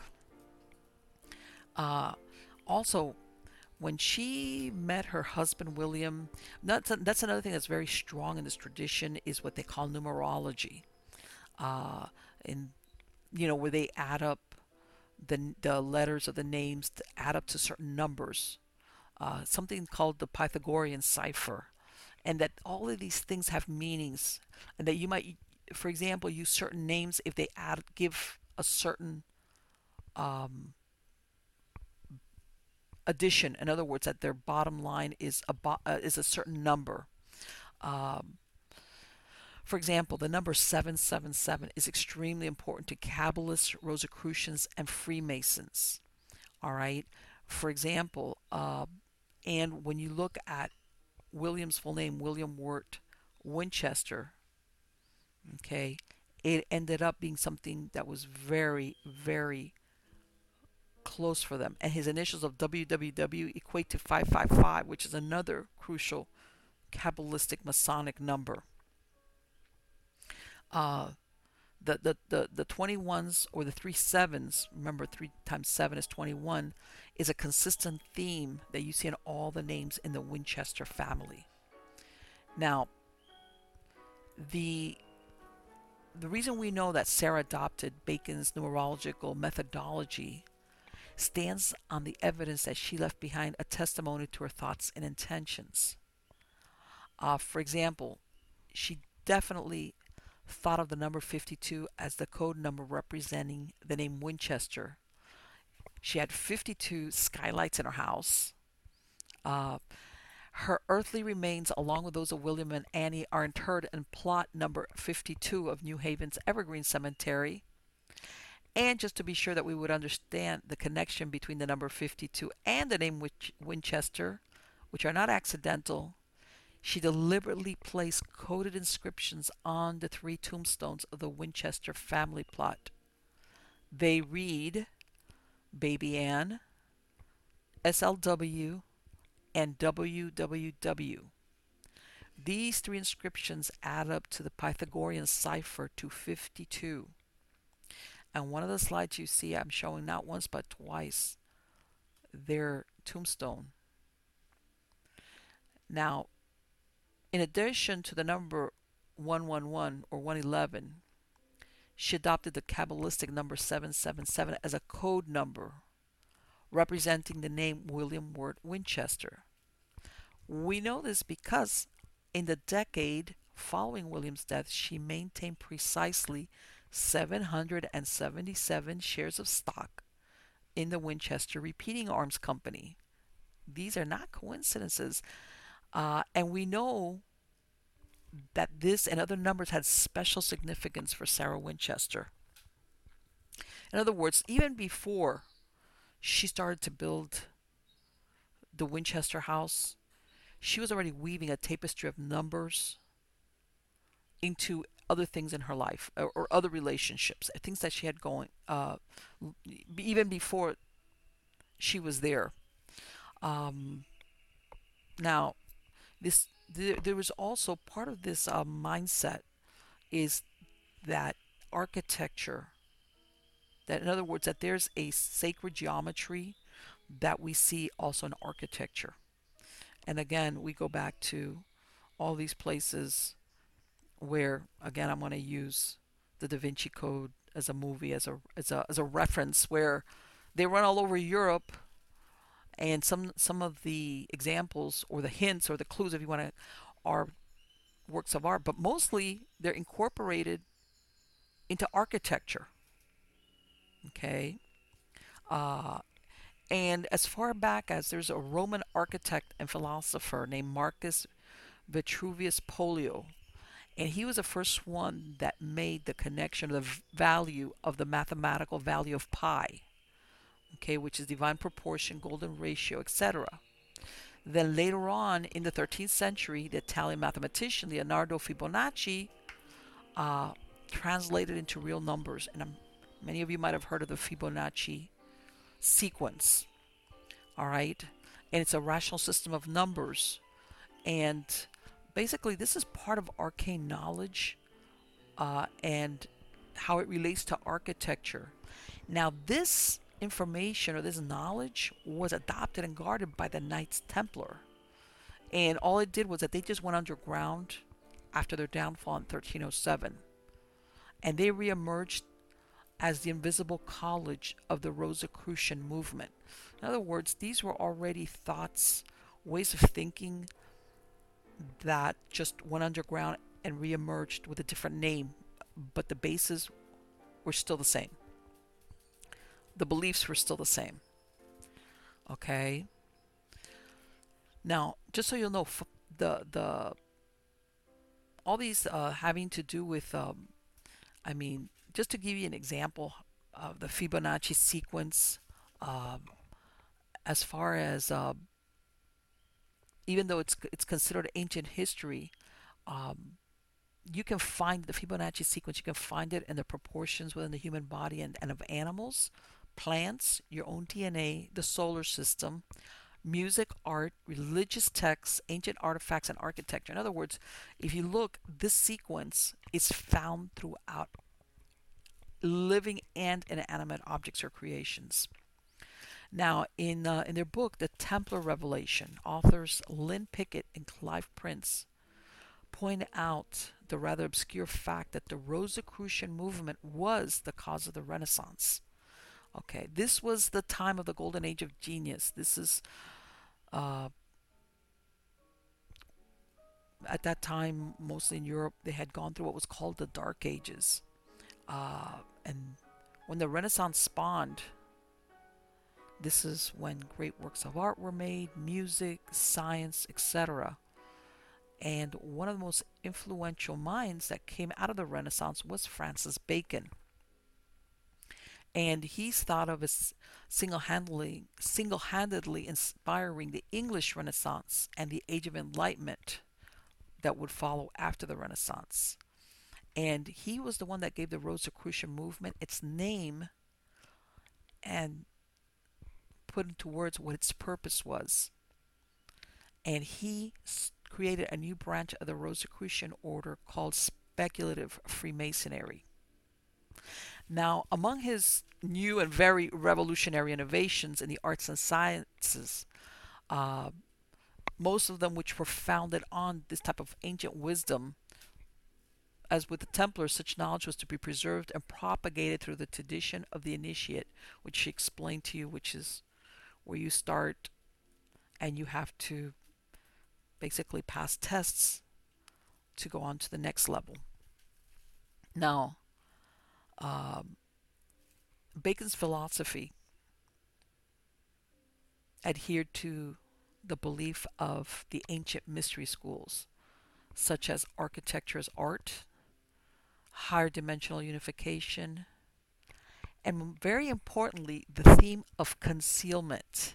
Uh, Also, when she met her husband William, that's another thing that's very strong in this tradition is what they call numerology. Uh, and where they add up the letters of the names to add up to certain numbers. Something called the Pythagorean cipher, and that all of these things have meanings, and that you might, for example, use certain names if they give a certain um, addition. In other words, that their bottom line is a certain number. Um, for example, the number 777 is extremely important to Kabbalists, Rosicrucians, and Freemasons. All right. For example, and when you look at William's full name, William Wirt Winchester, okay, it ended up being something that was very, very close for them. And his initials of WWW equate to 555, which is another crucial Kabbalistic Masonic number. Uh, the 21s or the three sevens, remember 3 times 7 is 21, is a consistent theme that you see in all the names in the Winchester family. Now, the the reason we know that Sarah adopted Bacon's numerological methodology stands on the evidence that she left behind a testimony to her thoughts and intentions. For example, she definitely thought of the number 52 as the code number representing the name Winchester. She had 52 skylights in her house. Uh, Her earthly remains, along with those of William and Annie, are interred in plot number 52 of New Haven's Evergreen Cemetery. And just to be sure that we would understand the connection between the number 52 and the name Winchester, which are not accidental, she deliberately placed coded inscriptions on the three tombstones of the Winchester family plot. They read Baby Ann, SLW, and WWW. These three inscriptions add up to the Pythagorean cipher to 52. And one of the slides you see, I'm showing not once but twice their tombstone. Now, in addition to the number 111 or 111, she adopted the Kabbalistic number 777 as a code number representing the name William Wirt Winchester. We know this because in the decade following William's death, she maintained precisely 777 shares of stock in the Winchester Repeating Arms Company. These are not coincidences. And we know that this and other numbers had special significance for Sarah Winchester. In other words, even before she started to build the Winchester house, she was already weaving a tapestry of numbers into other things in her life or other relationships, things that she had going even before she was there. Um, Now, there was also part of this mindset is that architecture, that in other words, that there's a sacred geometry that we see also in architecture. And again, we go back to all these places where, again, I'm going to use the Da Vinci Code as a movie, as a reference, where they run all over Europe, and some of the examples or the hints or the clues, if you want to, are works of art, but mostly they're incorporated into architecture. Okay, uh, and as far back as there's a Roman architect and philosopher named Marcus Vitruvius Polio, and he was the first one that made the connection of the value of the mathematical value of pi, okay, which is divine proportion, golden ratio, etc. Then later on in the 13th century, the Italian mathematician Leonardo Fibonacci uh, translated into real numbers. And many of you might have heard of the Fibonacci sequence. All right. And it's a rational system of numbers. And basically, this is part of arcane knowledge and how it relates to architecture. Now, this information or this knowledge was adopted and guarded by the Knights Templar. And all it did was that they just went underground after their downfall in 1307. And they reemerged as the Invisible College of the Rosicrucian movement. In other words, these were already thoughts, ways of thinking that just went underground and reemerged with a different name, but the bases were still the same. The beliefs were still the same. Okay. Now, just so you'll know, the all these having to do with, just to give you an example of the Fibonacci sequence, um, as far as even though it's considered ancient history, um, you can find the Fibonacci sequence. You can find it in the proportions within the human body and of animals, plants, your own DNA, the solar system, music, art, religious texts, ancient artifacts, and architecture. In other words, if you look, this sequence is found throughout living and inanimate objects or creations. Now, in their book, The Templar Revelation, authors Lynn Pickett and Clive Prince point out the rather obscure fact that the Rosicrucian movement was the cause of the Renaissance. Okay, this was the time of the golden age of genius. This is uh, at that time, mostly in Europe, they had gone through what was called the Dark Ages. And when the Renaissance spawned, this is when great works of art were made, music, science, etc. And one of the most influential minds that came out of the Renaissance was Francis Bacon. And he's thought of as single-handedly inspiring the English Renaissance and the Age of Enlightenment that would follow after the Renaissance. And he was the one that gave the Rosicrucian movement its name and put into words what its purpose was. And he created a new branch of the Rosicrucian order called speculative Freemasonry. Now, among his new and very revolutionary innovations in the arts and sciences, uh, most of them which were founded on this type of ancient wisdom, as with the Templars, such knowledge was to be preserved and propagated through the tradition of the initiate, which she explained to you, which is where you start and you have to basically pass tests to go on to the next level. Now, um, Bacon's philosophy adhered to the belief of the ancient mystery schools, such as architecture as art, higher dimensional unification, and very importantly, the theme of concealment.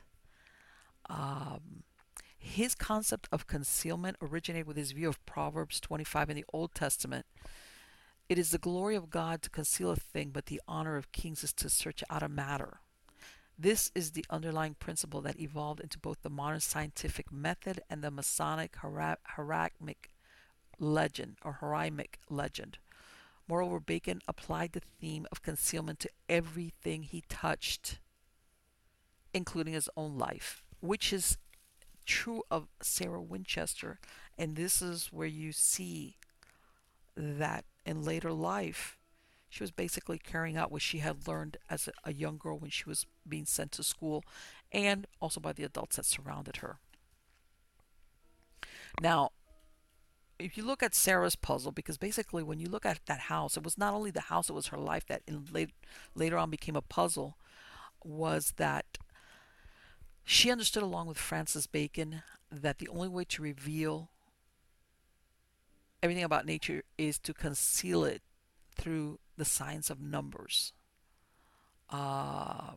His concept of concealment originated with his view of Proverbs 25 in the Old Testament. It is the glory of God to conceal a thing, but the honor of kings is to search out a matter. This is the underlying principle that evolved into both the modern scientific method and the Masonic Hierarchic legend or Hierarchic legend. Moreover, Bacon applied the theme of concealment to everything he touched, including his own life, which is true of Sarah Winchester. And this is where you see that in later life, she was basically carrying out what she had learned as a young girl when she was being sent to school, and also by the adults that surrounded her. Now, if you look at Sarah's puzzle, because basically when you look at that house, it was not only the house, it was her life that later on became a puzzle, was that she understood, along with Francis Bacon, that the only way to reveal everything about nature is to conceal it through the science of numbers. Uh,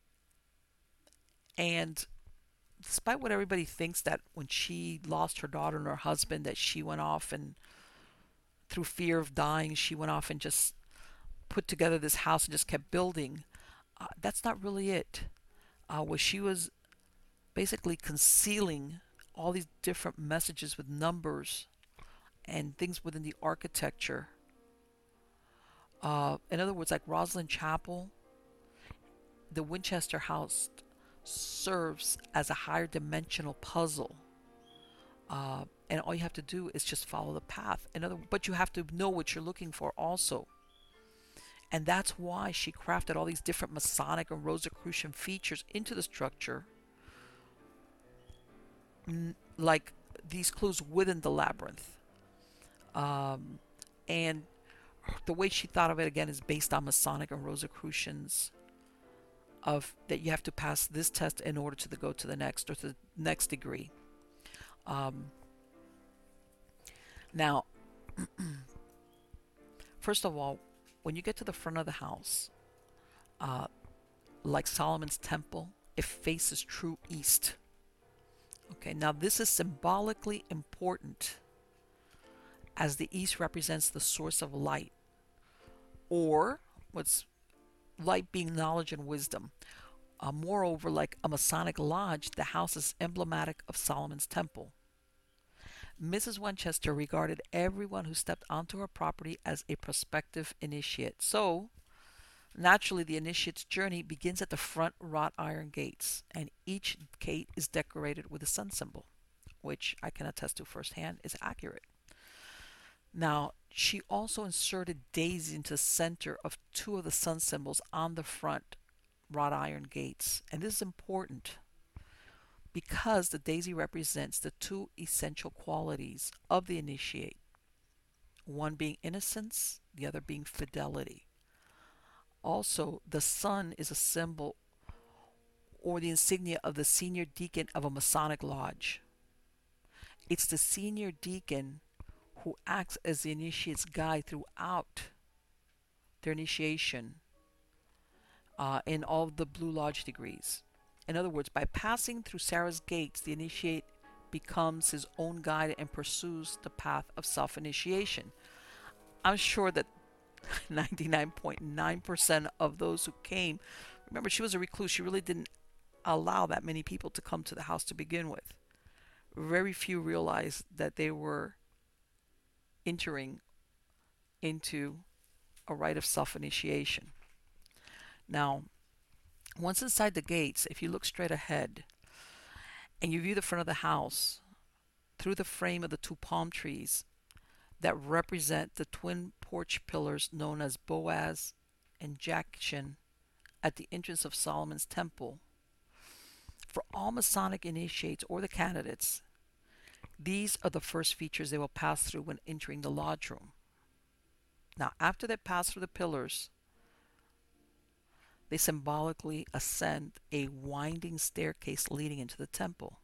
and despite what everybody thinks, that when she lost her daughter and her husband, that she went off and through fear of dying, she went off and just put together this house and just kept building. That's not really it. What she was basically concealing all these different messages with numbers and things within the architecture. In other words, like Rosslyn Chapel, the Winchester house serves as a higher dimensional puzzle. And all you have to do is just follow the path. But you have to know what you're looking for also. And that's why she crafted all these different Masonic and Rosicrucian features into the structure, like these clues within the labyrinth. And the way she thought of it again is based on Masonic and Rosicrucians, of that you have to pass this test in order to go to the next, or to the next degree. Now, first of all, when you get to the front of the house, like Solomon's temple, it faces true east. Okay, now this is symbolically important, as the east represents the source of light, or what's light being knowledge and wisdom. Moreover, like a Masonic lodge, the house is emblematic of Solomon's temple. Mrs. Winchester regarded everyone who stepped onto her property as a prospective initiate. So, naturally, the initiate's journey begins at the front wrought iron gates, and each gate is decorated with a sun symbol, which I can attest to firsthand is accurate. Now, she also inserted daisies into the center of two of the sun symbols on the front wrought iron gates. And this is important because the daisy represents the two essential qualities of the initiate, one being innocence, the other being fidelity. Also, the sun is a symbol or the insignia of the senior deacon of a Masonic lodge. It's the senior deacon who acts as the initiate's guide throughout their initiation in all of the Blue Lodge degrees. In other words, by passing through Sarah's gates, the initiate becomes his own guide and pursues the path of self-initiation. I'm sure that 99.9% of those who came, remember, she was a recluse. She really didn't allow that many people to come to the house to begin with. Very few realized that they were entering into a rite of self-initiation. Now, once inside the gates, if you look straight ahead and you view the front of the house through the frame of the two palm trees that represent the twin porch pillars known as Boaz and Jachin at the entrance of Solomon's temple, for all Masonic initiates or the candidates, these are the first features they will pass through when entering the lodge room. Now, after they pass through the pillars, they symbolically ascend a winding staircase leading into the temple.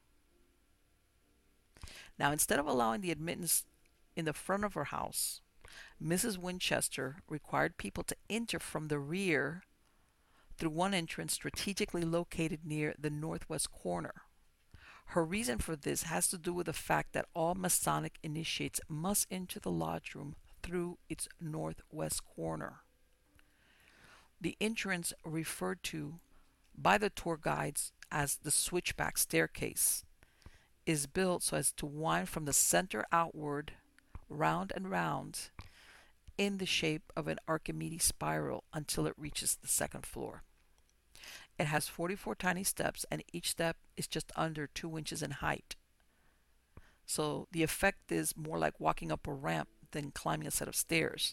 Now, instead of allowing the admittance in the front of her house, Mrs. Winchester required people to enter from the rear through one entrance strategically located near the northwest corner. Her reason for this has to do with the fact that all Masonic initiates must enter the lodge room through its northwest corner. The entrance, referred to by the tour guides as the switchback staircase, is built so as to wind from the center outward, round and round, in the shape of an Archimedes spiral until it reaches the second floor. It has 44 tiny steps, and each step is just under 2 inches in height. So the effect is more like walking up a ramp than climbing a set of stairs.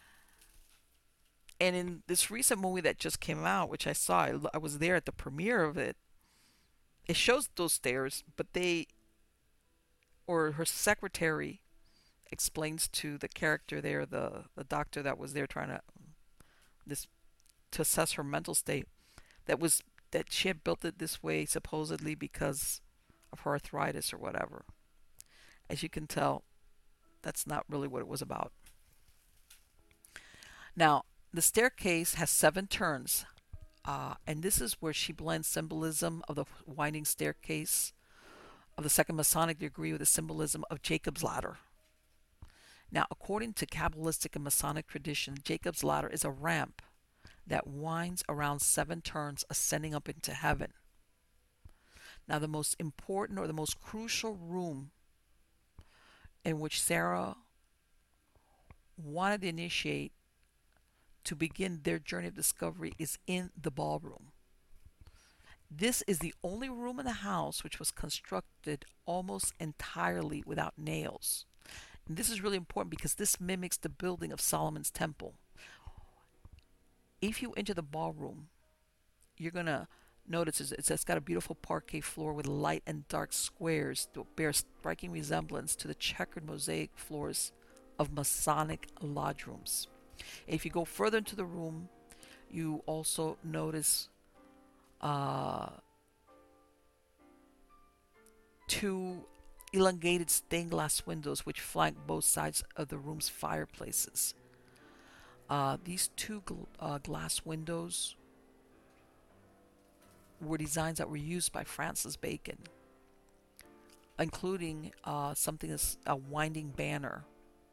And in this recent movie that just came out, which I saw, I was there at the premiere of it, it shows those stairs, but her secretary explains to the character there, the doctor that was there trying to assess her mental state, that she had built it this way supposedly because of her arthritis or whatever. As you can tell, that's not really what it was about. Now, the staircase has 7 turns, and this is where she blends symbolism of the winding staircase of the second Masonic degree with the symbolism of Jacob's ladder. Now, according to Kabbalistic and Masonic tradition, Jacob's ladder is a ramp that winds around 7 turns, ascending up into heaven. Now, the most important or the most crucial room in which Sarah wanted to initiate to begin their journey of discovery is in the ballroom. This is the only room in the house which was constructed almost entirely without nails. And this is really important because this mimics the building of Solomon's temple. If you enter the ballroom, you're going to notice it's got a beautiful parquet floor with light and dark squares that bear striking resemblance to the checkered mosaic floors of Masonic lodge rooms. If you go further into the room, you also notice uh, 2 elongated stained glass windows which flank both sides of the room's fireplaces. These two glass windows were designs that were used by Francis Bacon, including something as a winding banner.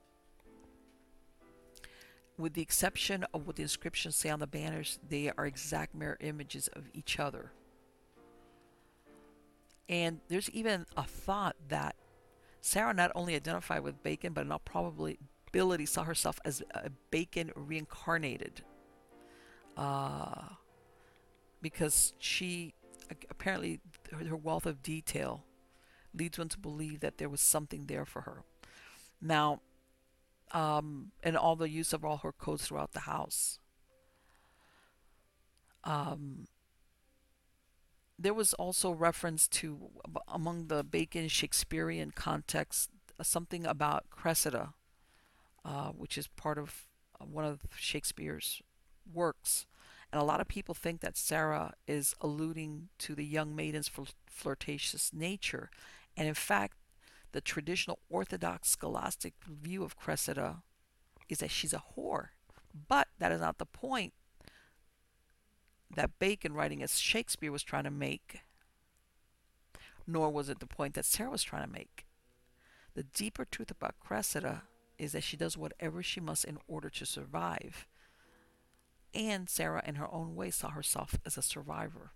With the exception of what the inscriptions say on the banners, they are exact mirror images of each other. And there's even a thought that Sarah not only identified with Bacon, but in all probability saw herself as a Bacon reincarnated. Because she, apparently, her wealth of detail leads one to believe that there was something there for her. Now, and all the use of all her codes throughout the house. Um, there was also reference to, among the Bacon Shakespearean context, something about Cressida, which is part of one of Shakespeare's works. And a lot of people think that Sarah is alluding to the young maiden's flirtatious nature. And in fact, the traditional Orthodox scholastic view of Cressida is that she's a whore. But that is not the point that Bacon, writing as Shakespeare, was trying to make, nor was it the point that Sarah was trying to make. The deeper truth about Cressida is that she does whatever she must in order to survive. And Sarah, in her own way, saw herself as a survivor.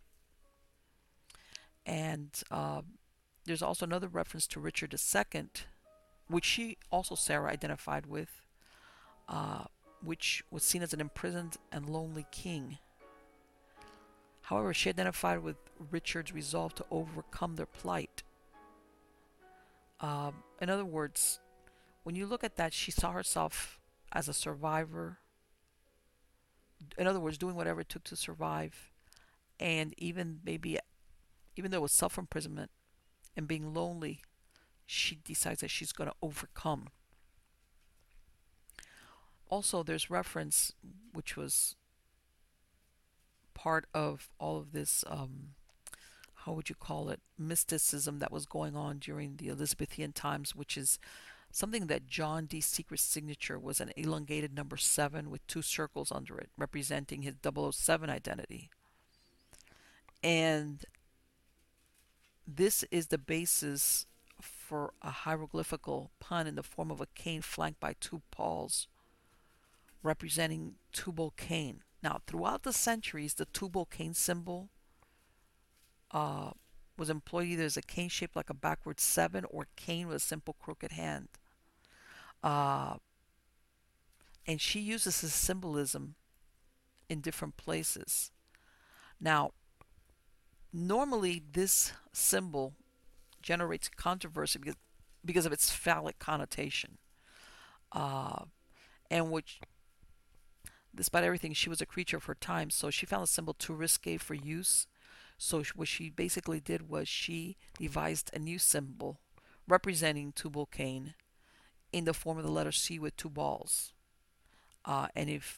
And there's also another reference to Richard II, which she also, Sarah, identified with, which was seen as an imprisoned and lonely king. However, she identified with Richard's resolve to overcome their plight. In other words, when you look at that, she saw herself as a survivor. In other words, doing whatever it took to survive. And even though it was self-imprisonment and being lonely, she decides that she's going to overcome. Also, there's reference, which was part of all of this, how would you call it, mysticism that was going on during the Elizabethan times, which is something that John Dee's secret signature was an elongated number 7 with 2 circles under it, representing his 007 identity. And this is the basis for a hieroglyphical pun in the form of a cane flanked by 2 paws, representing Tubal Cain. Now, throughout the centuries, the Tubal Cain symbol was employed either as a cane shaped like a backward 7 or cane with a simple crooked hand. And she uses this symbolism in different places. Now, normally this symbol generates controversy because of its phallic connotation. And which, despite everything, she was a creature of her time, so she found the symbol too risque for use. So what she basically did was she devised a new symbol representing Tubal Cain in the form of the letter C with 2 balls. And if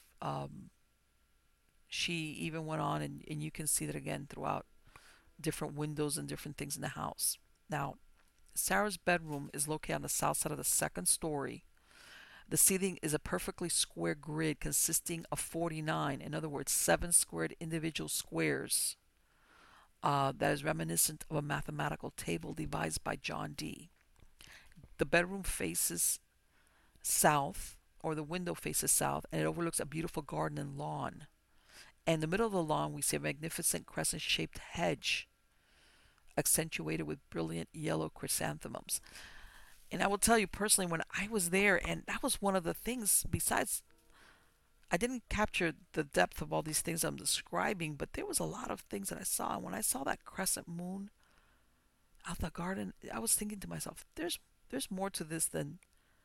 she even went on, and you can see that again throughout different windows and different things in the house. Now, Sarah's bedroom is located on the south side of the 2nd story. The ceiling is a perfectly square grid consisting of 49, in other words, 7 squared individual squares. That is reminiscent of a mathematical table devised by John Dee. The bedroom faces south, or the window faces south, and it overlooks a beautiful garden and lawn. And in the middle of the lawn, we see a magnificent crescent shaped hedge accentuated with brilliant yellow chrysanthemums. And I will tell you personally, when I was there, and that was one of the things, besides, I didn't capture the depth of all these things I'm describing, but there was a lot of things that I saw. And when I saw that crescent moon out the garden, I was thinking to myself, there's more to this than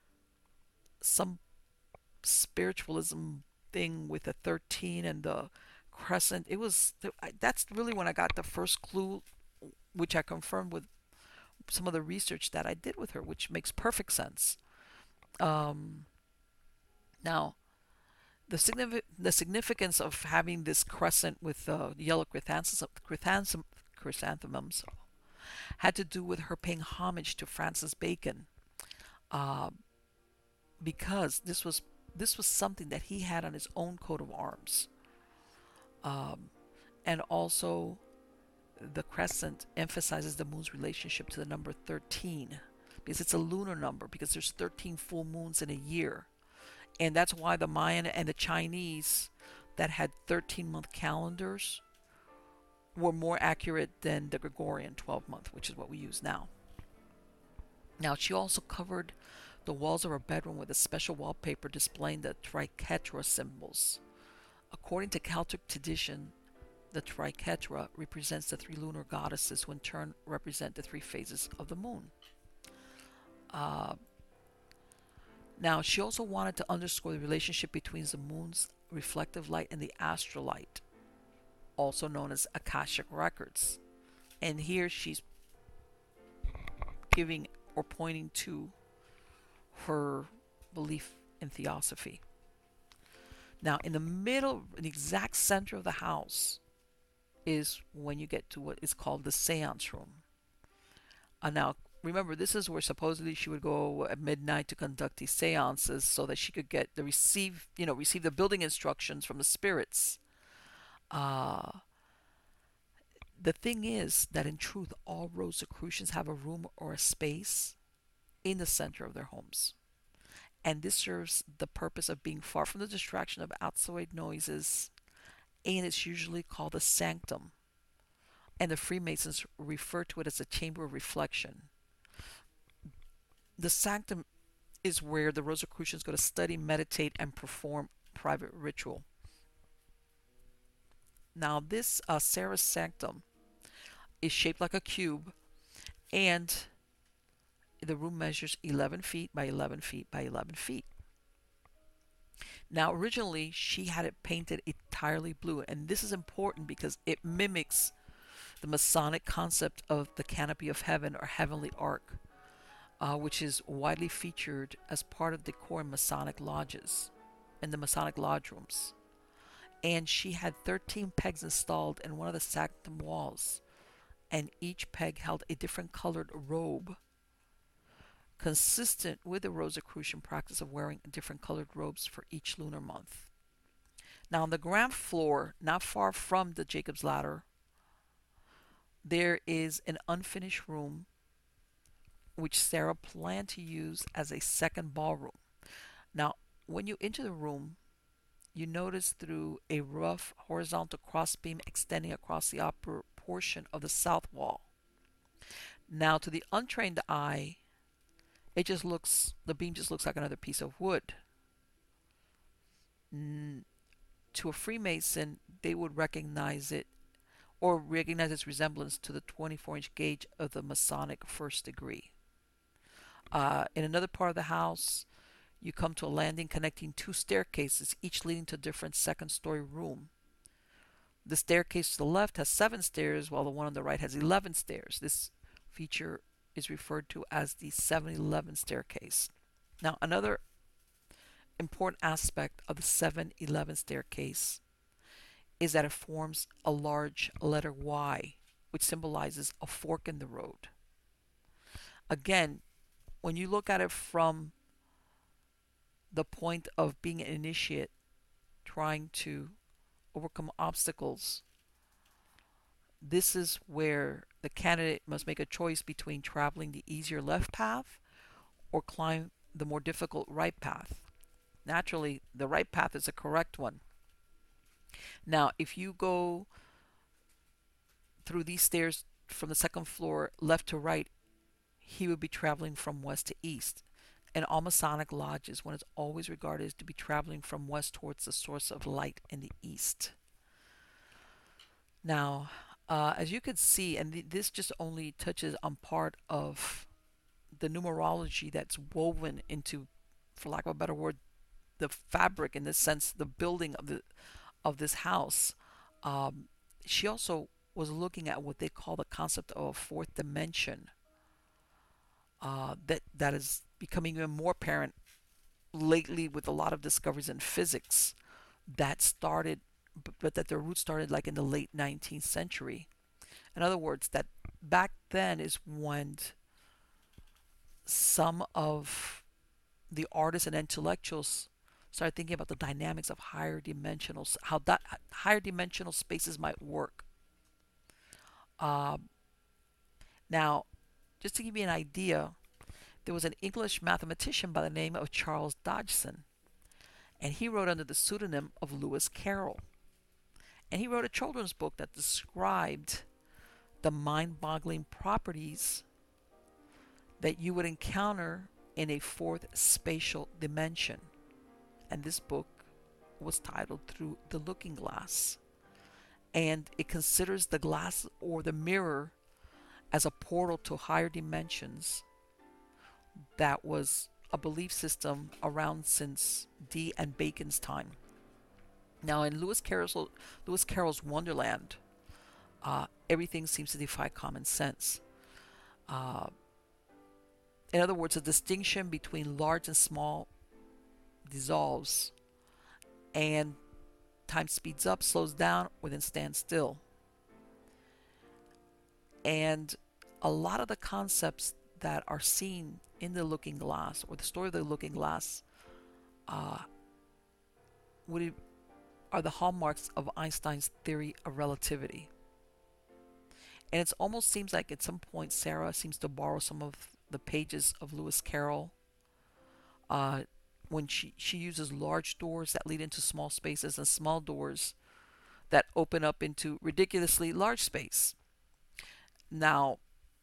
some spiritualism thing with the 13 and the crescent. That's really when I got the first clue, which I confirmed with some of the research that I did with her, which makes perfect sense. Um, Now, the significance of having this crescent with yellow chrysanthemums had to do with her paying homage to Francis Bacon, uh, because this was something that he had on his own coat of arms, um, and also the crescent emphasizes the moon's relationship to the number 13 because it's a lunar number because there's 13 full moons in a year. And that's why the Mayan and the Chinese that had 13-month calendars were more accurate than the Gregorian 12-month, which is what we use now. Now, she also covered the walls of her bedroom with a special wallpaper displaying the triquetra symbols. According to Celtic tradition, the triquetra represents the three lunar goddesses, who in turn represent the three phases of the moon. Uh, Now, she also wanted to underscore the relationship between the moon's reflective light and the astral light, also known as Akashic records. And here she's giving or pointing to her belief in theosophy. Now, in the middle, in the exact center of the house, is when you get to what is called the seance room. Now, remember, this is where supposedly she would go at midnight to conduct these seances so that she could get the receive the building instructions from the spirits. Uh, the thing is that in truth, all Rosicrucians have a room or a space in the center of their homes. And this serves the purpose of being far from the distraction of outside noises, and it's usually called a sanctum. And the Freemasons refer to it as a chamber of reflection. The sanctum is where the Rosicrucians go to study, meditate, and perform private ritual. Now, this Sarah's sanctum is shaped like a cube, and the room measures 11 feet by 11 feet by 11 feet. Now, originally, she had it painted entirely blue, and this is important because it mimics the Masonic concept of the canopy of heaven or heavenly arc, which is widely featured as part of decor in Masonic lodges, in the Masonic lodge rooms. And she had 13 pegs installed in one of the sanctum walls, and each peg held a different colored robe, consistent with the Rosicrucian practice of wearing different colored robes for each lunar month. Now, on the ground floor, not far from the Jacob's Ladder, there is an unfinished room which Sarah planned to use as a second ballroom. Now, when you enter the room, you notice through a rough horizontal crossbeam extending across the upper portion of the south wall. Now, to the untrained eye, the beam just looks like another piece of wood. To a Freemason, they would recognize it or recognize its resemblance to the 24-inch gauge of the Masonic first degree. In another part of the house, you come to a landing connecting two staircases, each leading to a different second-story room. The staircase to the left has 7 stairs, while the one on the right has 11 stairs. This feature is referred to as the 711 staircase. Now, another important aspect of the 711 staircase is that it forms a large letter Y, which symbolizes a fork in the road. Again, when you look at it from the point of being an initiate trying to overcome obstacles, this is where the candidate must make a choice between traveling the easier left path or the more difficult right path. Naturally, the right path is a correct one. Now, if you go through these stairs from the second floor left to right, he would be traveling from west to east. In all Masonic lodges, one is always regarded as to be traveling from west towards the source of light in the east. Now, as you could see, and this just only touches on part of the numerology that's woven into, for lack of a better word, the fabric, in this sense, the building of this house. Um, she also was looking at what they call the concept of a fourth dimension. That is becoming even more apparent lately with a lot of discoveries in physics that started, but that their roots started like in the late 19th century. In other words, that back then is when some of the artists and intellectuals started thinking about the dynamics of higher dimensionals, how that higher dimensional spaces might work. Um, Now, just to give you an idea, there was an English mathematician by the name of Charles Dodgson, and he wrote under the pseudonym of Lewis Carroll. And he wrote a children's book that described the mind boggling properties that you would encounter in a fourth spatial dimension. And this book was titled Through the Looking Glass. And it considers the glass or the mirror as a portal to higher dimensions that was a belief system around since Dee and Bacon's time. Now, in Lewis Carroll's Wonderland, everything seems to defy common sense. Uh, in other words, a distinction between large and small dissolves, and time speeds up, slows down, or then stands still. And a lot of the concepts that are seen in the Looking Glass, or the story of the Looking Glass, uh, would are the hallmarks of Einstein's theory of relativity. And it almost seems like at some point Sarah seems to borrow some of the pages of Lewis Carroll uh, when she uses large doors that lead into small spaces and small doors that open up into ridiculously large space. Now,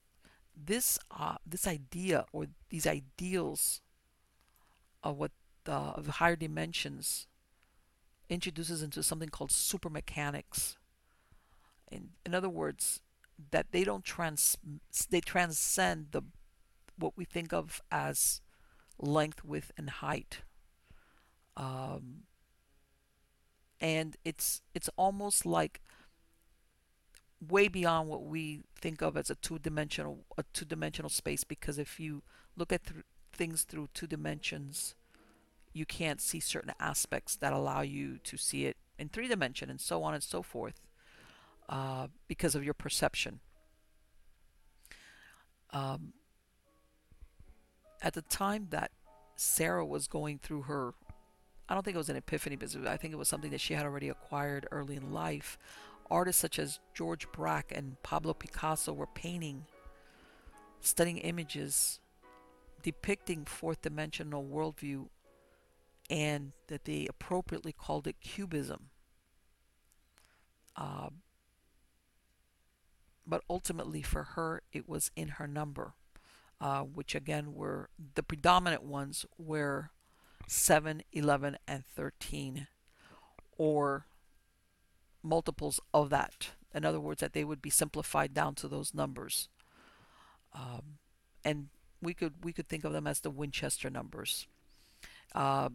this idea or these ideals of what of higher dimensions introduces into something called super mechanics. In other words, that they transcend the what we think of as length, width, and height. Um, and it's almost like way beyond what we think of as a two dimensional space, because if you look at things through two dimensions, you can't see certain aspects that allow you to see it in three dimension, and so on and so forth, because of your perception. Um, at the time that Sarah was going through her, I don't think it was an epiphany, but I think it was something that she had already acquired early in life. Artists such as George Braque and Pablo Picasso were painting stunning images depicting fourth dimensional worldview, and that they appropriately called it cubism. Uh, but ultimately, for her, it was in her number, which again were the predominant ones were 7, 11, and 13, or multiples of that. In other words, that they would be simplified down to those numbers. Um, and we could think of them as the Winchester numbers. Uh,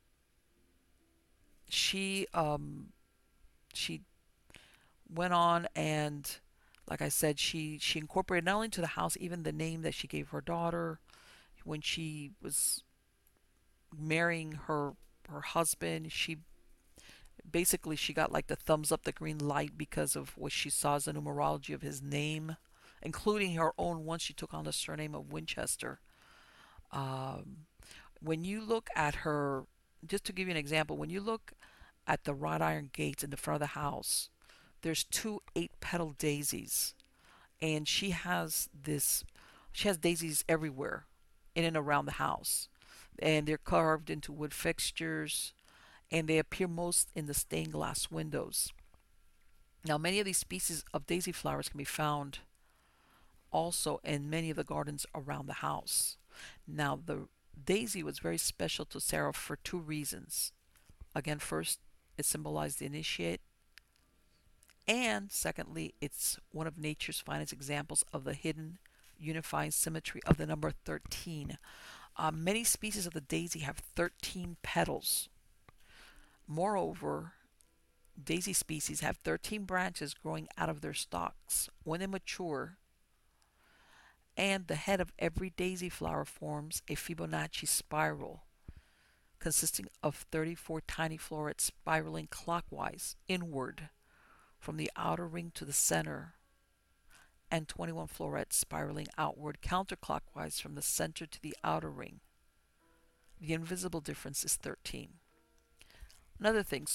she she went on, and like I said, she incorporated not only to the house even the name that she gave her daughter when she was marrying her husband. She got like the thumbs up, the green light, because of what she saw as the numerology of his name, including her own once she took on the surname of Winchester. Um, when you look at her, just to give you an example, when you look at the wrought iron gates in the front of the house, there's two 8 petal daisies, and she has daisies everywhere in and around the house. and they're carved into wood fixtures, and they appear most in the stained glass windows. Now, many of these species of daisy flowers can be found also in many of the gardens around the house. Now, the daisy was very special to Sarah for two reasons. Again, first, it symbolized the initiate, and secondly, it's one of nature's finest examples of the hidden unifying symmetry of the number 13. Many species of the daisy have 13 petals. Moreover, daisy species have 13 branches growing out of their stalks. When they mature, and the head of every daisy flower forms a Fibonacci spiral consisting of 34 tiny florets spiraling clockwise inward from the outer ring to the center, and 21 florets spiraling outward counterclockwise from the center to the outer ring. The invisible difference is 13. Another thing,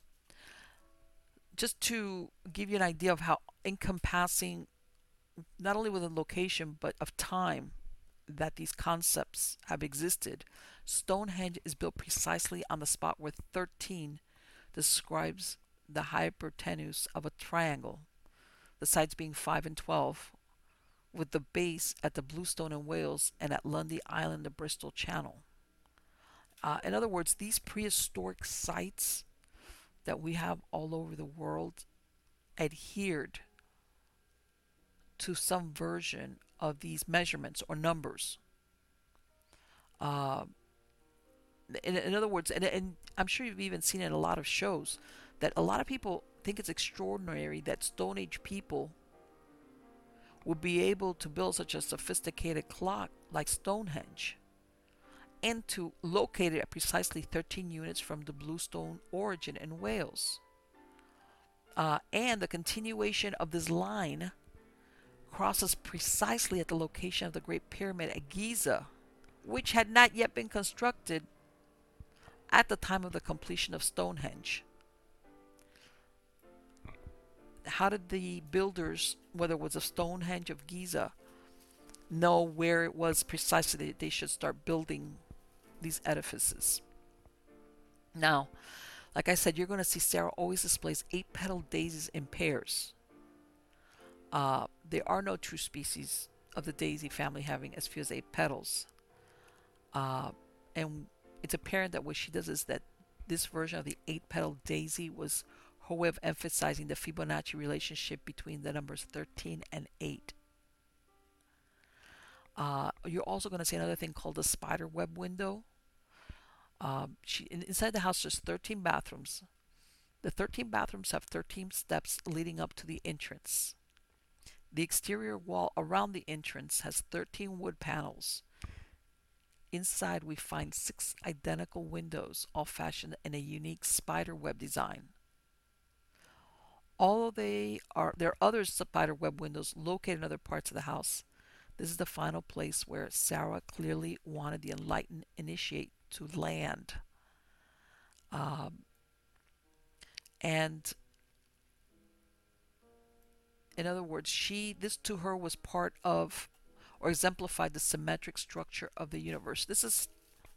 just to give you an idea of how encompassing, not only within location, but of time, that these concepts have existed, Stonehenge is built precisely on the spot where 13 describes the hypotenuse of a triangle, the sides being 5 and 12, with the base at the Bluestone in Wales and at Lundy Island, the Bristol Channel. In other words, these prehistoric sites that we have all over the world adhered to some version of these measurements or numbers. Uh, in other words, and I'm sure you've even seen it in a lot of shows, that a lot of people think it's extraordinary that Stone Age people would be able to build such a sophisticated clock like Stonehenge and to locate it at precisely 13 units from the Bluestone origin in Wales. And the continuation of this line crosses precisely at the location of the Great Pyramid at Giza, which had not yet been constructed at the time of the completion of Stonehenge. How did the builders, whether it was of Stonehenge of Giza, know where it was precisely that they should start building these edifices? Now, like I said, you're going to see Sarah always displays 8-petal daisies in pairs. There are no true species of the daisy family having as few as 8 petals. And it's apparent that what she does is that this version of the 8-petal daisy was her way of emphasizing the Fibonacci relationship between the numbers 13 and 8. You're also going to see another thing called the spider web window. Inside the house there's 13 bathrooms. The 13 bathrooms have 13 steps leading up to the entrance. The exterior wall around the entrance has 13 wood panels. Inside we find 6 identical windows, all fashioned in a unique spider web design. Although there are other spider web windows located in other parts of the house, this is the final place where Sarah clearly wanted the enlightened initiate to land. And in other words, this to her was part of or exemplified the symmetric structure of the universe. This is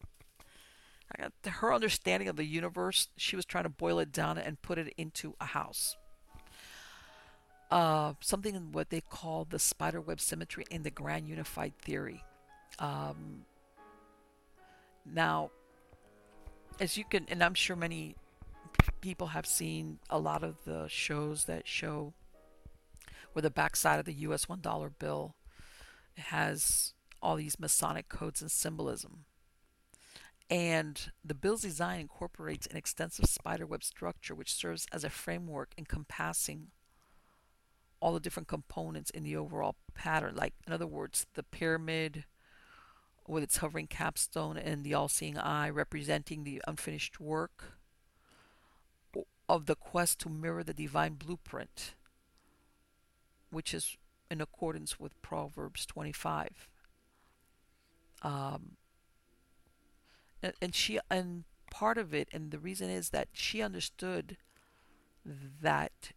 her understanding of the universe. She was trying to boil it down and put it into a house. Something in what they call the spiderweb symmetry in the grand unified theory. Now, as you can, and I'm sure many people have seen a lot of the shows that show where the backside of the US $1 bill has all these Masonic codes and symbolism. And the bill's design incorporates an extensive spiderweb structure which serves as a framework encompassing all the different components in the overall pattern. Like, in other words, the pyramid with its hovering capstone and the all-seeing eye representing the unfinished work of the quest to mirror the divine blueprint, which is in accordance with Proverbs 25. And part of it, and the reason is that she understood that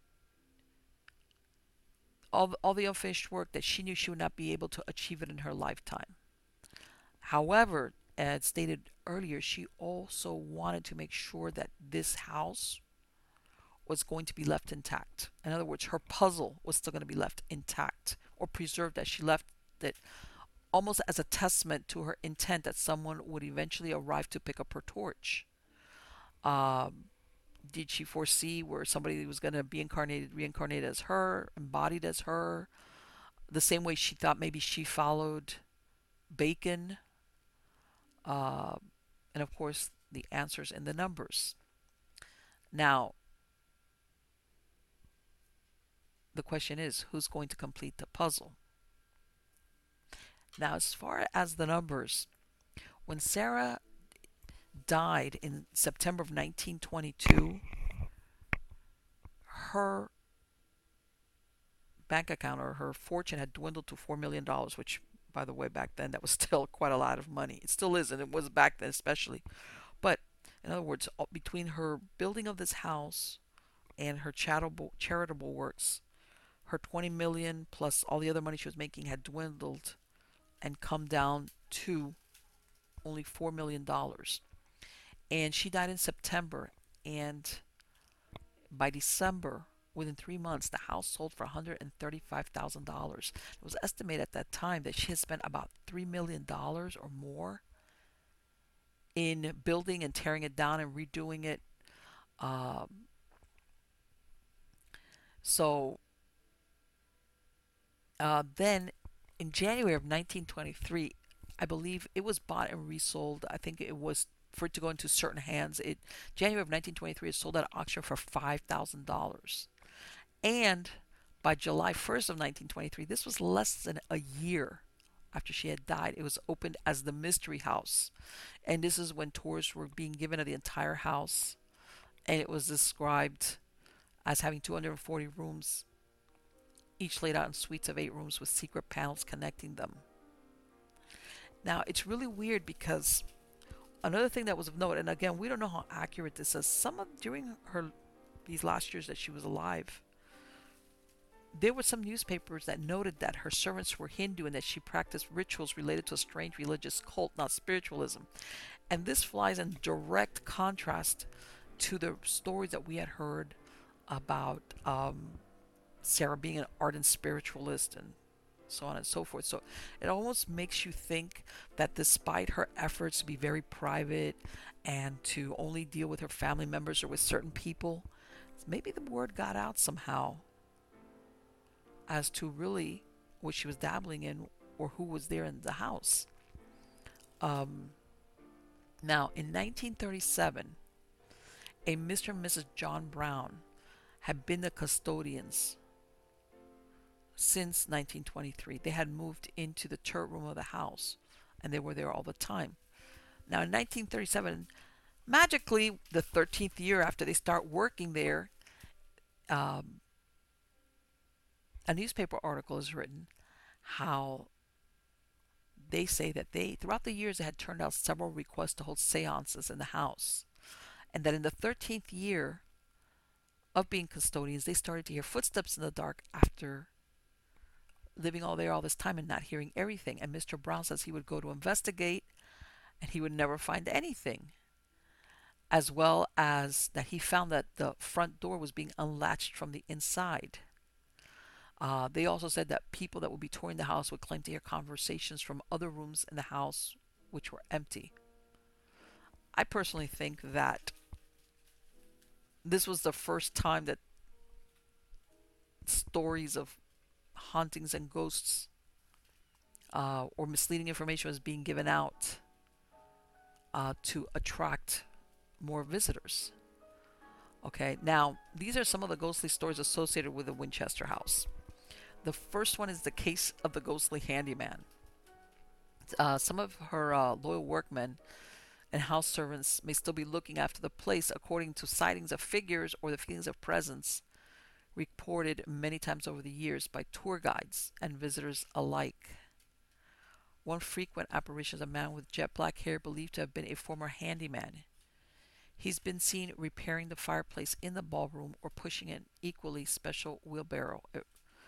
all the unfinished work, that she knew she would not be able to achieve it in her lifetime. However, as stated earlier, she also wanted to make sure that this house was going to be left intact. In other words, her puzzle was still going to be left intact or preserved, as she left it almost as a testament to her intent that someone would eventually arrive to pick up her torch. Um, did she foresee where somebody was going to be reincarnated as her, embodied as her, the same way she thought maybe she followed Bacon? Uh, and of course, the answers in the numbers. Now, the question is, who's going to complete the puzzle? Now, as far as the numbers, when Sarah died in September of 1922, her bank account or her fortune had dwindled to $4 million, which, by the way, back then that was still quite a lot of money. It still is, and it was back then especially. But in other words, between her building of this house and her charitable works, her 20 million plus all the other money she was making had dwindled and come down to only $4 million. And she died in September, and by December, within 3 months, the house sold for $135,000. It was estimated at that time that she had spent about $3 million or more in building and tearing it down and redoing it. Um, so then in January of 1923, I believe it was bought and resold. I think it was for it to go into certain hands. January of 1923, it sold at auction for $5,000. And by July 1st of 1923, this was less than a year after she had died, it was opened as the Mystery House. And this is when tours were being given of the entire house. And it was described as having 240 rooms, each laid out in suites of 8 rooms with secret panels connecting them. Now, it's really weird because another thing that was of note, and again, we don't know how accurate this is, during these last years that she was alive, there were some newspapers that noted that her servants were Hindu and that she practiced rituals related to a strange religious cult, not spiritualism. And this flies in direct contrast to the stories that we had heard about Sarah being an ardent spiritualist and so on and so forth. So it almost makes you think that despite her efforts to be very private and to only deal with her family members or with certain people, maybe the word got out somehow as to really what she was dabbling in or who was there in the house. Um, Now, in 1937, a Mr. and Mrs. John Brown had been the custodians since 1923. They had moved into the turret room of the house and they were there all the time. Now, in 1937, magically, the 13th year after they start working there, um, a newspaper article is written how they say that throughout the years, they had turned out several requests to hold seances in the house. And that in the 13th year of being custodians, they started to hear footsteps in the dark after living all this time and not hearing everything. And Mr. Brown says he would go to investigate and he would never find anything. As well as that he found that the front door was being unlatched from the inside. They also said that people that would be touring the house would claim to hear conversations from other rooms in the house which were empty. I personally think that this was the first time that stories of hauntings and ghosts or misleading information was being given out to attract more visitors. Okay, now these are some of the ghostly stories associated with the Winchester house. The first one is the case of the ghostly handyman. Some of her loyal workmen and house servants may still be looking after the place according to sightings of figures or the feelings of presence reported many times over the years by tour guides and visitors alike. One frequent apparition is a man with jet black hair believed to have been a former handyman. He's been seen repairing the fireplace in the ballroom or pushing an equally special wheelbarrow.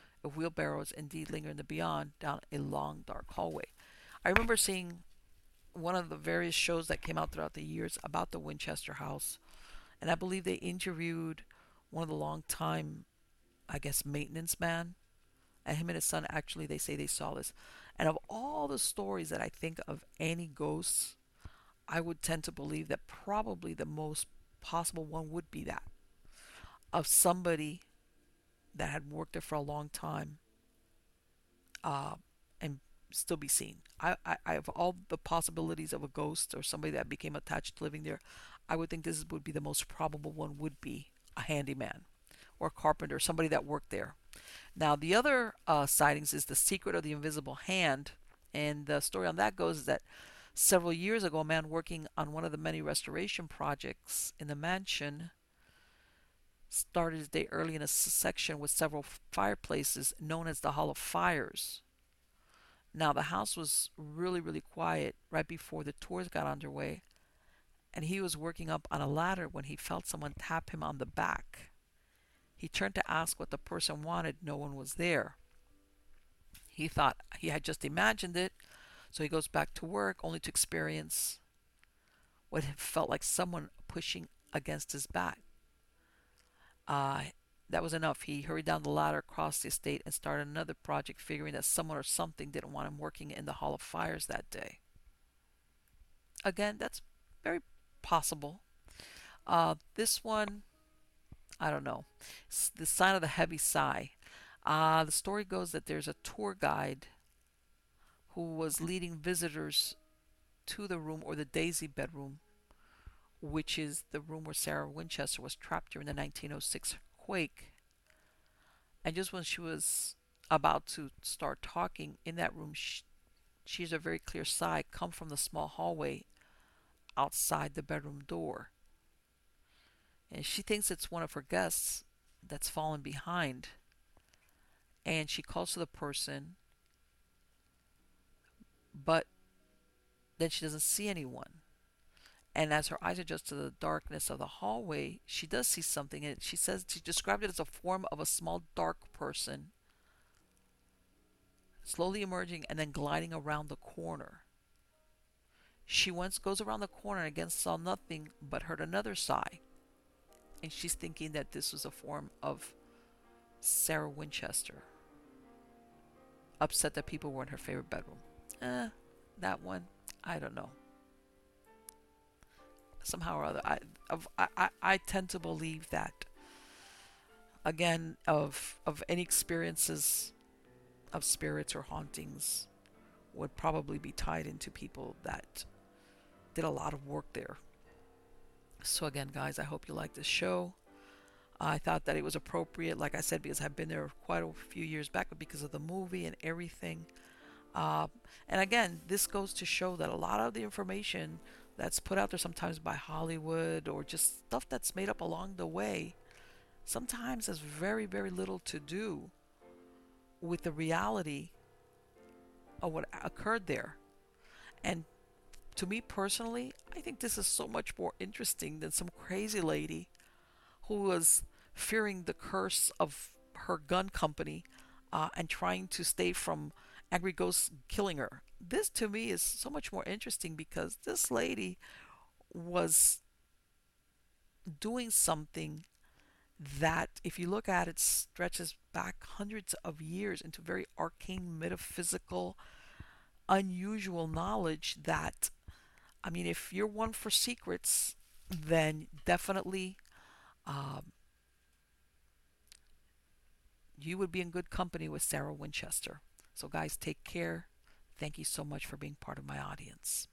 Wheelbarrows indeed linger in the beyond down a long dark hallway. I remember seeing one of the various shows that came out throughout the years about the Winchester house, and I believe they interviewed one of the long time, I guess, maintenance man, and him and his son actually they say they saw this. And of all the stories that I think of any ghosts, I would tend to believe that probably the most possible one would be that of somebody that had worked there for a long time, uh, and still be seen. I have all the possibilities of a ghost or somebody that became attached to living there. I would think this would be the most probable one would be a handyman or a carpenter, somebody that worked there. Now the other sightings is the secret of the invisible hand, and the story on that goes is that several years ago, a man working on one of the many restoration projects in the mansion started his day early in a section with several fireplaces known as the Hall of Fires. Now, the house was really, really quiet right before the tours got underway, and he was working up on a ladder when he felt someone tap him on the back. He turned to ask what the person wanted. No one was there. He thought he had just imagined it, so he goes back to work only to experience what felt like someone pushing against his back. Uh, that was enough. He hurried down the ladder, crossed the estate, and started another project, figuring that someone or something didn't want him working in the Hall of Fires that day. Again, that's very possible. This one, I don't know. It's the sign of the heavy sigh. The story goes that there's a tour guide who was leading visitors to the room or the Daisy bedroom, which is the room where Sarah Winchester was trapped during the 1906 quake. And just when she was about to start talking in that room, she hears a very clear sigh come from the small hallway outside the bedroom door. And she thinks it's one of her guests that's fallen behind. And she calls to the person, but then she doesn't see anyone. And as her eyes adjust to the darkness of the hallway, she does see something. And she says she described it as a form of a small dark person slowly emerging and then gliding around the corner. She once goes around the corner and again saw nothing but heard another sigh. And she's thinking that this was a form of Sarah Winchester, upset that people were in her favorite bedroom. That one, I don't know. Somehow or other, I tend to believe that, again, of any experiences of spirits or hauntings would probably be tied into people that did a lot of work there. So again, guys, I hope you like this show. I thought that it was appropriate, like I said, because I've been there quite a few years back, but because of the movie and everything. Uh, and again, this goes to show that a lot of the information that's put out there sometimes by Hollywood or just stuff that's made up along the way sometimes has very, very little to do with the reality of what occurred there. And to me personally, I think this is so much more interesting than some crazy lady who was fearing the curse of her gun company, and trying to stay from angry ghosts killing her. This to me is so much more interesting because this lady was doing something that, if you look at it, stretches back hundreds of years into very arcane, metaphysical, unusual knowledge that, I mean, if you're one for secrets, then definitely um, you would be in good company with Sarah Winchester. So, guys, take care. Thank you so much for being part of my audience.